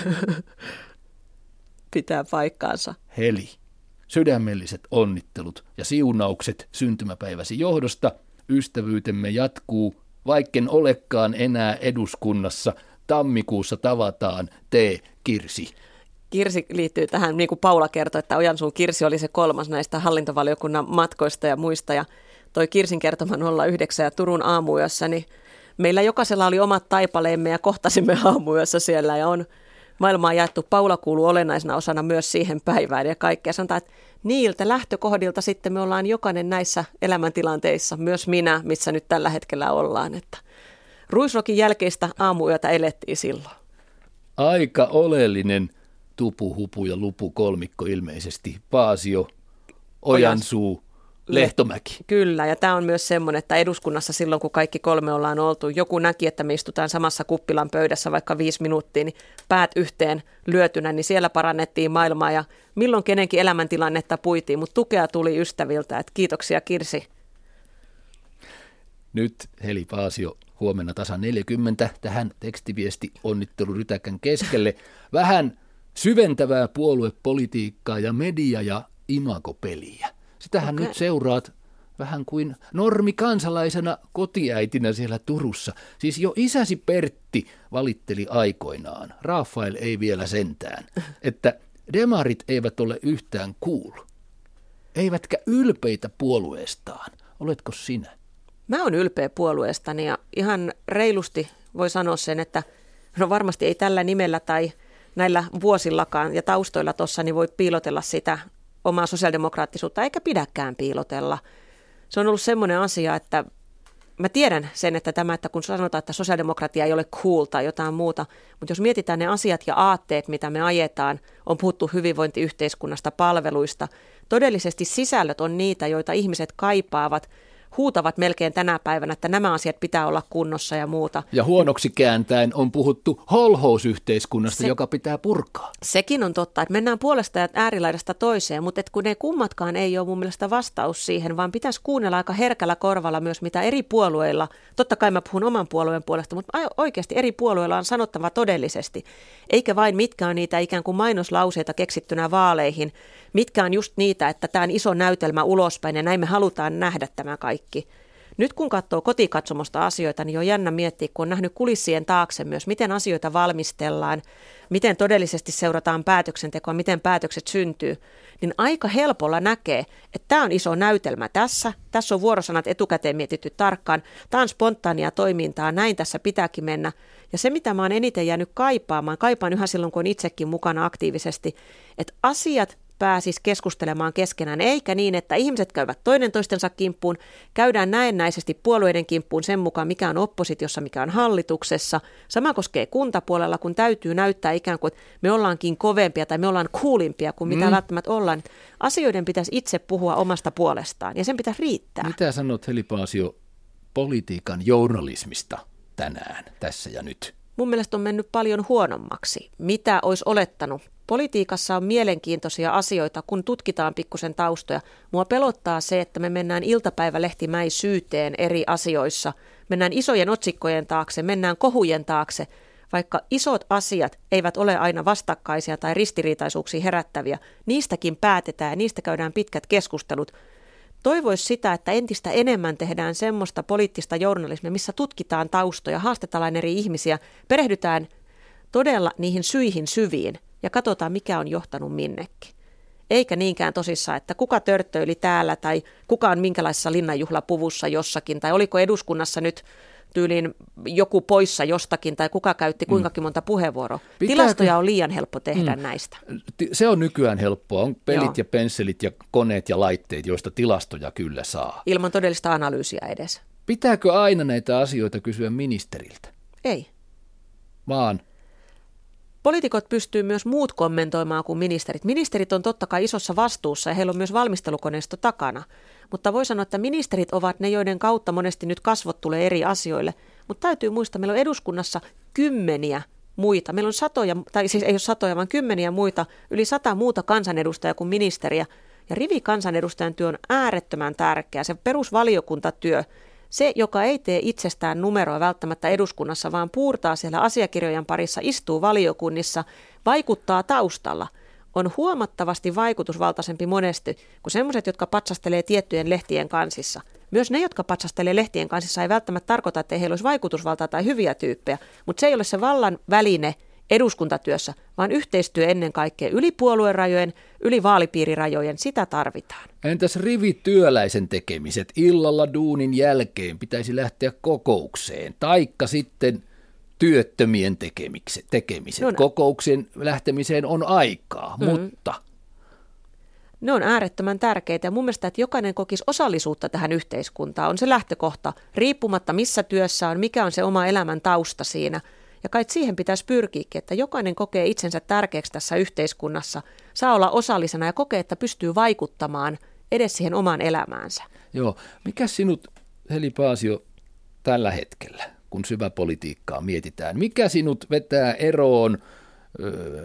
[SPEAKER 2] Pitää paikkaansa.
[SPEAKER 1] Heli. Sydämelliset onnittelut ja siunaukset syntymäpäiväsi johdosta. Ystävyytemme jatkuu, vaikken olekaan enää eduskunnassa. Tammikuussa tavataan, tee Kirsi.
[SPEAKER 2] Kirsi liittyy tähän, niin kuin Paula kertoi, että Ojansuun Kirsi oli se kolmas näistä hallintovaliokunnan matkoista ja muista. Ja toi Kirsin kertoma nolla yhdeksän ja Turun aamuyössä, niin meillä jokaisella oli omat taipaleemme ja kohtasimme aamuyössä siellä ja on maailmaa jaettu. Paula kuuluu olennaisena osana myös siihen päivään ja kaikkea. Sanotaan, että niiltä lähtökohdilta sitten me ollaan jokainen näissä elämäntilanteissa, myös minä, missä nyt tällä hetkellä ollaan. Että Ruisrokin jälkeistä aamuyötä elettiin silloin.
[SPEAKER 1] Aika oleellinen tupu, hupu ja lupu kolmikko ilmeisesti. Paasio, Ojansuu, Lehtomäki.
[SPEAKER 2] Kyllä, ja tämä on myös semmoinen, että eduskunnassa silloin, kun kaikki kolme ollaan oltu, joku näki, että me istutaan samassa kuppilan pöydässä vaikka viisi minuuttia, niin päät yhteen lyötynä, niin siellä parannettiin maailmaa ja milloin kenenkin elämäntilannetta puitiin, mutta tukea tuli ystäviltä, että kiitoksia Kirsi.
[SPEAKER 1] Nyt Heli Paasio, huomenna tasan neljäkymmentä tähän tekstiviesti onnittelurytäkän keskelle. Vähän syventävää puoluepolitiikkaa ja media- ja imagopeliä. Sitähän okay. Nyt seuraat vähän kuin normikansalaisena kotiäitinä siellä Turussa. Siis jo isäsi Pertti valitteli aikoinaan, Rafael ei vielä sentään, että demarit eivät ole yhtään cool, eivätkä ylpeitä puolueestaan. Oletko sinä?
[SPEAKER 2] Mä oon ylpeä puolueestani ja ihan reilusti voi sanoa sen, että no varmasti ei tällä nimellä tai näillä vuosillakaan ja taustoilla tuossa niin voi piilotella sitä omaa sosiaalidemokraattisuutta, eikä pidäkään piilotella. Se on ollut semmoinen asia, että mä tiedän sen, että tämä, että kun sanotaan, että sosiaalidemokratia ei ole cool tai jotain muuta, mutta jos mietitään ne asiat ja aatteet, mitä me ajetaan, on puhuttu hyvinvointiyhteiskunnasta, palveluista, todellisesti sisällöt on niitä, joita ihmiset kaipaavat, huutavat melkein tänä päivänä, että nämä asiat pitää olla kunnossa ja muuta.
[SPEAKER 1] Ja huonoksi kääntäen on puhuttu holhousyhteiskunnasta, se, joka pitää purkaa.
[SPEAKER 2] Sekin on totta, että mennään puolesta ja äärilaidasta toiseen, mutta et kun ne kummatkaan ei ole mun mielestä vastaus siihen, vaan pitäisi kuunnella aika herkällä korvalla myös, mitä eri puolueilla, totta kai mä puhun oman puolueen puolesta, mutta oikeasti eri puolueilla on sanottava todellisesti, eikä vain mitkä on niitä ikään kuin mainoslauseita keksittynä vaaleihin, mitkä on just niitä, että tämä on iso näytelmä ulospäin ja näin me halutaan nähdä tämä kaikki. Nyt kun katsoo kotikatsomosta asioita, niin on jännä miettiä, kun on nähnyt kulissien taakse myös, miten asioita valmistellaan, miten todellisesti seurataan päätöksentekoa, miten päätökset syntyy, niin aika helpolla näkee, että tämä on iso näytelmä tässä, tässä on vuorosanat etukäteen mietitty tarkkaan, tämä on spontaania toimintaa, näin tässä pitääkin mennä. Ja se, mitä mä oon eniten jäänyt kaipaamaan, kaipaan yhä silloin, kun on itsekin mukana aktiivisesti, että asiat pääsisi keskustelemaan keskenään, eikä niin, että ihmiset käyvät toinen toistensa kimppuun, käydään näennäisesti puolueiden kimppuun sen mukaan, mikä on oppositiossa, mikä on hallituksessa. Sama koskee kuntapuolella, kun täytyy näyttää ikään kuin, että me ollaankin kovempia tai me ollaan kuulimpia kuin mitä mm. välttämättä ollaan. Asioiden pitäisi itse puhua omasta puolestaan ja sen pitäisi riittää.
[SPEAKER 1] Mitä sanot, Heli Paasio, politiikan journalismista tänään, tässä ja nyt?
[SPEAKER 2] Mun mielestä on mennyt paljon huonommaksi. Mitä olisi olettanut? Politiikassa on mielenkiintoisia asioita, kun tutkitaan pikkusen taustoja. Mua pelottaa se, että me mennään iltapäivälehtimäisyyteen eri asioissa. Mennään isojen otsikkojen taakse, mennään kohujen taakse, vaikka isot asiat eivät ole aina vastakkaisia tai ristiriitaisuuksia herättäviä. Niistäkin päätetään ja niistä käydään pitkät keskustelut. Toivoisi sitä, että entistä enemmän tehdään semmoista poliittista journalismia, missä tutkitaan taustoja, haastetaan eri ihmisiä, perehdytään todella niihin syihin syviin ja katsotaan, mikä on johtanut minnekin. Eikä niinkään tosissaan, että kuka törttöili täällä tai kuka on minkälaisessa linnanjuhlapuvussa jossakin tai oliko eduskunnassa nyt tyyliin joku poissa jostakin tai kuka käytti kuinkakin monta puheenvuoroa. Pitääkö... Tilastoja on liian helppo tehdä mm. näistä.
[SPEAKER 1] Se on nykyään helppoa. On pelit Joo. ja pensselit ja koneet ja laitteet, joista tilastoja kyllä saa.
[SPEAKER 2] Ilman todellista analyysiä edes.
[SPEAKER 1] Pitääkö aina näitä asioita kysyä ministeriltä?
[SPEAKER 2] Ei.
[SPEAKER 1] Vaan?
[SPEAKER 2] Poliitikot pystyy myös muut kommentoimaan kuin ministerit. Ministerit on totta kai isossa vastuussa ja heillä on myös valmistelukoneisto takana. Mutta voi sanoa, että ministerit ovat ne, joiden kautta monesti nyt kasvot tulee eri asioille. Mutta täytyy muistaa, meillä on eduskunnassa kymmeniä muita. Meillä on satoja, tai siis ei ole satoja, vaan kymmeniä muita, yli sata muuta kansanedustajaa kuin ministeriä. Ja rivikansanedustajan työ on äärettömän tärkeä. Se perusvaliokuntatyö, se, joka ei tee itsestään numeroa välttämättä eduskunnassa, vaan puurtaa siellä asiakirjojen parissa, istuu valiokunnissa, vaikuttaa taustalla, on huomattavasti vaikutusvaltaisempi monesti kuin sellaiset, jotka patsastelee tiettyjen lehtien kansissa. Myös ne, jotka patsastelee lehtien kansissa, ei välttämättä tarkoita, että heillä olisi vaikutusvaltaa tai hyviä tyyppejä, mutta se ei ole se vallan väline eduskuntatyössä, vaan yhteistyö ennen kaikkea yli puoluerajojen, yli vaalipiirirajojen, sitä tarvitaan.
[SPEAKER 1] Entäs rivityöläisen tekemiset? Illalla duunin jälkeen pitäisi lähteä kokoukseen, taikka sitten työttömien tekemiset. tekemiset. No, kokouksien lähtemiseen on aikaa, mm. mutta...
[SPEAKER 2] Ne on äärettömän tärkeitä ja mun mielestä, että jokainen kokisi osallisuutta tähän yhteiskuntaan on se lähtökohta, riippumatta missä työssä on, mikä on se oma elämän tausta siinä. Ja kai siihen pitäisi pyrkiäkin, että jokainen kokee itsensä tärkeäksi tässä yhteiskunnassa, saa olla osallisena ja kokee, että pystyy vaikuttamaan edes siihen omaan elämäänsä.
[SPEAKER 1] Joo, mikä sinut, Heli Paasio, tällä hetkellä, kun syväpolitiikkaa mietitään, mikä sinut vetää eroon ö,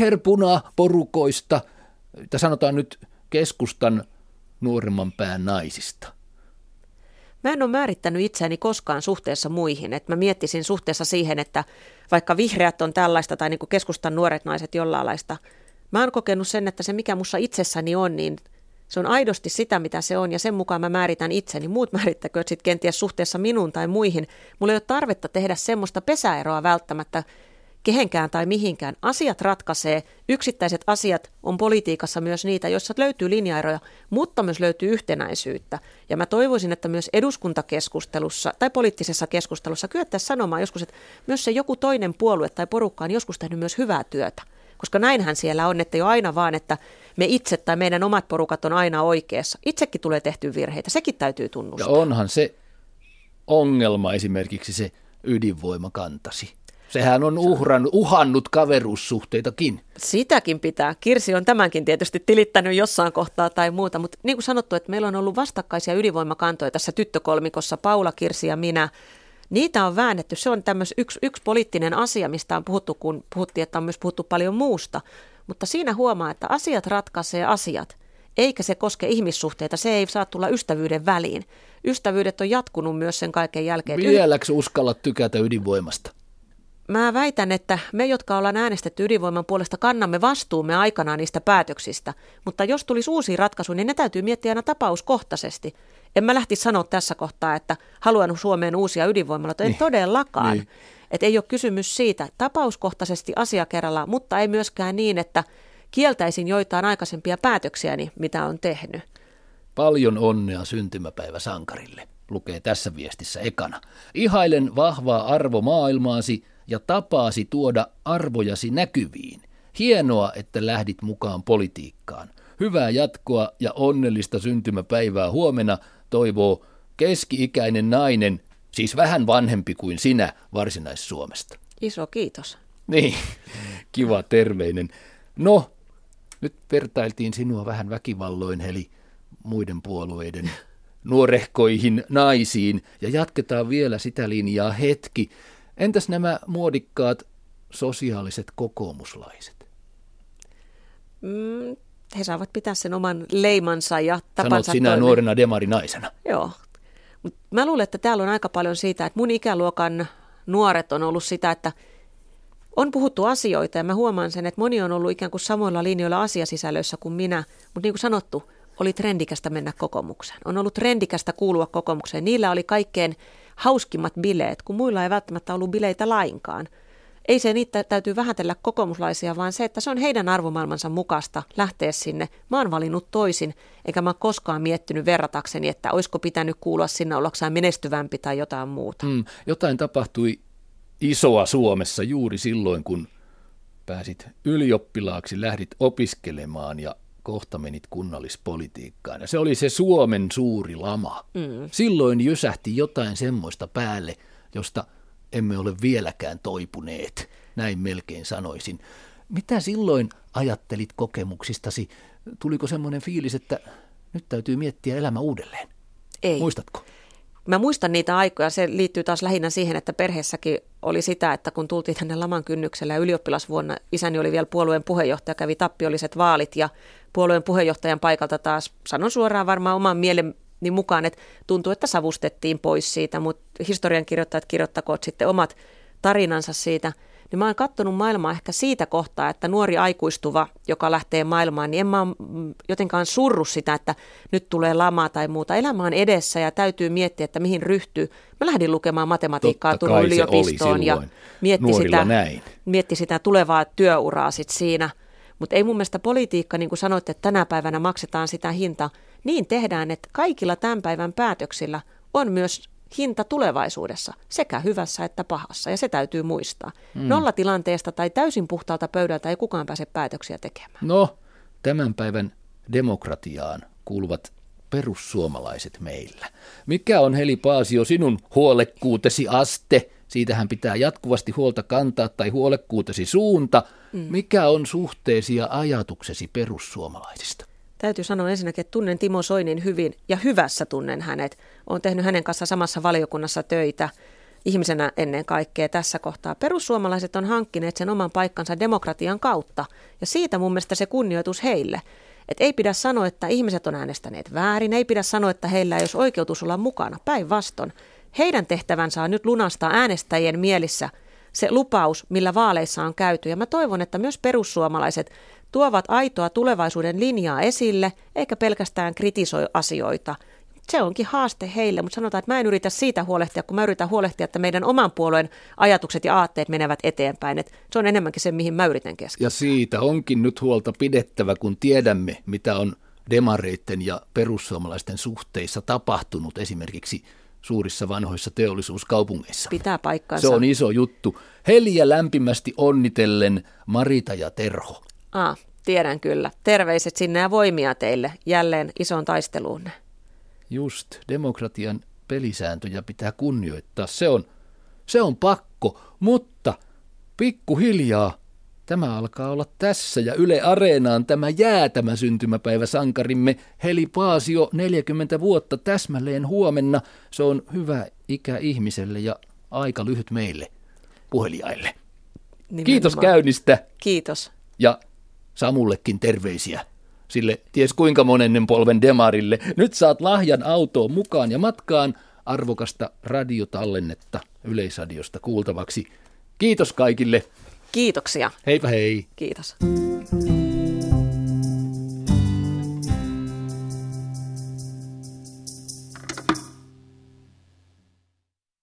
[SPEAKER 1] viherpuna-porukoista, tai sanotaan nyt keskustan nuoremman pään naisista?
[SPEAKER 2] Mä en ole määrittänyt itseäni koskaan suhteessa muihin, että mä miettisin suhteessa siihen, että vaikka vihreät on tällaista tai niin kuin keskustan nuoret naiset jollainlaista. Mä oon kokenut sen, että se mikä mussa itsessäni on, niin se on aidosti sitä, mitä se on ja sen mukaan mä määritän itseni. Muut määrittäkööt sitten kenties suhteessa minuun tai muihin. Mulla ei ole tarvetta tehdä semmoista pesäeroa välttämättä kehenkään tai mihinkään. Asiat ratkaisee, yksittäiset asiat on politiikassa myös niitä, joissa löytyy linjaeroja, mutta myös löytyy yhtenäisyyttä. Ja mä toivoisin, että myös eduskuntakeskustelussa tai poliittisessa keskustelussa kyettäisiin sanomaan joskus, että myös se joku toinen puolue tai porukka on joskus tehnyt myös hyvää työtä. Koska näinhän siellä on, että ei ole aina vaan, että me itse tai meidän omat porukat on aina oikeassa. Itsekin tulee tehty virheitä, sekin täytyy tunnustaa.
[SPEAKER 1] Ja onhan se ongelma esimerkiksi se ydinvoimakantasi. Sehän on uhrannut, uhannut kaveruussuhteitakin.
[SPEAKER 2] Sitäkin pitää. Kirsi on tämänkin tietysti tilittänyt jossain kohtaa tai muuta, mutta niin kuin sanottu, että meillä on ollut vastakkaisia ydinvoimakantoja tässä tyttökolmikossa, Paula, Kirsi ja minä. Niitä on väännetty. Se on tämmöinen yksi, yksi poliittinen asia, mistä on puhuttu, kun puhuttiin, että on myös puhuttu paljon muusta. Mutta siinä huomaa, että asiat ratkaisee asiat, eikä se koske ihmissuhteita. Se ei saa tulla ystävyyden väliin. Ystävyydet on jatkunut myös sen kaiken jälkeen.
[SPEAKER 1] Vieläkö uskalla tykätä ydinvoimasta?
[SPEAKER 2] Mä väitän, että me, jotka ollaan äänestetty ydinvoiman puolesta, kannamme vastuumme aikanaan niistä päätöksistä. Mutta jos tulisi uusia ratkaisuja, niin ne täytyy miettiä aina tapauskohtaisesti. En mä lähtisi sanoa tässä kohtaa, että haluan Suomeen uusia ydinvoimaloita. En niin. todellakaan. Niin. Että ei ole kysymys siitä tapauskohtaisesti asia kerrallaan, mutta ei myöskään niin, että kieltäisin joitain aikaisempia päätöksiäni, mitä on tehnyt.
[SPEAKER 1] Paljon onnea syntymäpäivä sankarille, lukee tässä viestissä ekana. Ihailen vahvaa arvomaailmaasi ja tapaasi tuoda arvojasi näkyviin. Hienoa, että lähdit mukaan politiikkaan. Hyvää jatkoa ja onnellista syntymäpäivää huomenna toivoo keski-ikäinen nainen, siis vähän vanhempi kuin sinä, Varsinais-Suomesta.
[SPEAKER 2] Iso kiitos.
[SPEAKER 1] Niin, kiva terveinen. No, nyt vertailtiin sinua vähän väkivalloin, eli muiden puolueiden nuorehkoihin naisiin ja jatketaan vielä sitä linjaa hetki. Entäs nämä muodikkaat sosiaaliset kokoomuslaiset?
[SPEAKER 2] Mm, he saavat pitää sen oman leimansa ja tapansa.
[SPEAKER 1] Sanot sinä
[SPEAKER 2] toimeen.
[SPEAKER 1] Nuorena demarinaisena.
[SPEAKER 2] Joo. Mut mä luulen, että täällä on aika paljon siitä, että mun ikäluokan nuoret on ollut sitä, että on puhuttu asioita ja mä huomaan sen, että moni on ollut ikään kuin samoilla linjoilla asiasisällöissä kuin minä, mutta niin kuin sanottu, oli trendikästä mennä kokoomukseen. On ollut trendikästä kuulua kokoomukseen. Niillä oli kaikkein hauskimmat bileet, kun muilla ei välttämättä ollut bileitä lainkaan. Ei se niitä täytyy vähätellä kokoomuslaisia, vaan se, että se on heidän arvomaailmansa mukaista lähteä sinne. Mä oon valinnut toisin, eikä mä ole koskaan miettinyt verratakseni, että olisiko pitänyt kuulua sinne ollakseen menestyvämpi tai jotain muuta.
[SPEAKER 1] Mm, jotain tapahtui isoa Suomessa juuri silloin, kun pääsit ylioppilaaksi, lähdit opiskelemaan ja kohta menit kunnallispolitiikkaan. Ja se oli se Suomen suuri lama. Mm. Silloin jysähti jotain semmoista päälle, josta emme ole vieläkään toipuneet, näin melkein sanoisin. Mitä silloin ajattelit kokemuksistasi? Tuliko semmoinen fiilis, että nyt täytyy miettiä elämä uudelleen?
[SPEAKER 2] Ei.
[SPEAKER 1] Muistatko?
[SPEAKER 2] Mä muistan niitä aikoja. Se liittyy taas lähinnä siihen, että perheessäkin oli sitä, että kun tultiin tänne laman kynnyksellä ja ylioppilasvuonna, isäni oli vielä puolueen puheenjohtaja, kävi tappiolliset vaalit ja puolueen puheenjohtajan paikalta taas, sanon suoraan varmaan oman mieleni mukaan, että tuntui, että savustettiin pois siitä, mutta historiankirjoittajat kirjoittakoot sitten omat tarinansa siitä. Niin mä oon katsonut maailmaa ehkä siitä kohtaa, että nuori aikuistuva, joka lähtee maailmaan, niin en mä ole jotenkaan surru sitä, että nyt tulee lama tai muuta. Elämä on edessä ja täytyy miettiä, että mihin ryhtyy. Mä lähdin lukemaan matematiikkaa Turun yliopistoon ja mietti sitä, mietti sitä tulevaa työuraa sit siinä. Mutta ei mun mielestä politiikka, niin kuin sanoitte, että tänä päivänä maksetaan sitä hintaa. Niin tehdään, että kaikilla tämän päivän päätöksillä on myös hinta tulevaisuudessa, sekä hyvässä että pahassa, ja se täytyy muistaa. Mm. Nollatilanteesta tai täysin puhtaalta pöydältä ei kukaan pääse päätöksiä tekemään.
[SPEAKER 1] No, tämän päivän demokratiaan kuuluvat perussuomalaiset meillä. Mikä on, Heli Paasio, sinun huolekkuutesi aste? Siitähän pitää jatkuvasti huolta kantaa, tai huolekkuutesi suunta. Mm. Mikä on suhteesi ja ajatuksesi perussuomalaisista?
[SPEAKER 2] Täytyy sanoa ensinnäkin, että tunnen Timo Soinin hyvin ja hyvässä tunnen hänet. Olen tehnyt hänen kanssa samassa valiokunnassa töitä ihmisenä ennen kaikkea tässä kohtaa. Perussuomalaiset on hankkineet sen oman paikkansa demokratian kautta ja siitä mun mielestä se kunnioitus heille. Et ei pidä sanoa, että ihmiset on äänestäneet väärin, ei pidä sanoa, että heillä ei olisi oikeutus olla mukana. Päinvastoin. Heidän tehtävänsä on nyt lunastaa äänestäjien mielissä se lupaus, millä vaaleissa on käyty. Ja mä toivon, että myös perussuomalaiset tuovat aitoa tulevaisuuden linjaa esille, eikä pelkästään kritisoi asioita. Se onkin haaste heille, mutta sanotaan, että mä en yritä siitä huolehtia, kun mä yritän huolehtia, että meidän oman puolueen ajatukset ja aatteet menevät eteenpäin. Että se on enemmänkin se, mihin mä yritän keskittyä.
[SPEAKER 1] Ja siitä onkin nyt huolta pidettävä, kun tiedämme, mitä on demareitten ja perussuomalaisten suhteissa tapahtunut esimerkiksi suurissa vanhoissa teollisuuskaupungeissa.
[SPEAKER 2] Pitää paikkansa.
[SPEAKER 1] Se on iso juttu. Heliä lämpimästi onnitellen Marita ja Terho.
[SPEAKER 2] Ah, tiedän kyllä. Terveiset sinne ja voimia teille jälleen isoon taisteluun.
[SPEAKER 1] Just, demokratian pelisääntöjä pitää kunnioittaa. Se on, se on pakko, mutta pikkuhiljaa tämä alkaa olla tässä ja Yle Areenaan tämä jäätämä syntymäpäivä sankarimme Heli Paasio, neljäkymmentä vuotta täsmälleen huomenna. Se on hyvä ikä ihmiselle ja aika lyhyt meille puheliaille. Nimenomaan. Kiitos käynnistä.
[SPEAKER 2] Kiitos.
[SPEAKER 1] Ja Samullekin terveisiä, sille ties kuinka monennen polven demarille. Nyt saat lahjan autoon mukaan ja matkaan arvokasta radiotallennetta Yleisradiosta kuultavaksi. Kiitos kaikille.
[SPEAKER 2] Kiitoksia.
[SPEAKER 1] Heipä hei.
[SPEAKER 2] Kiitos.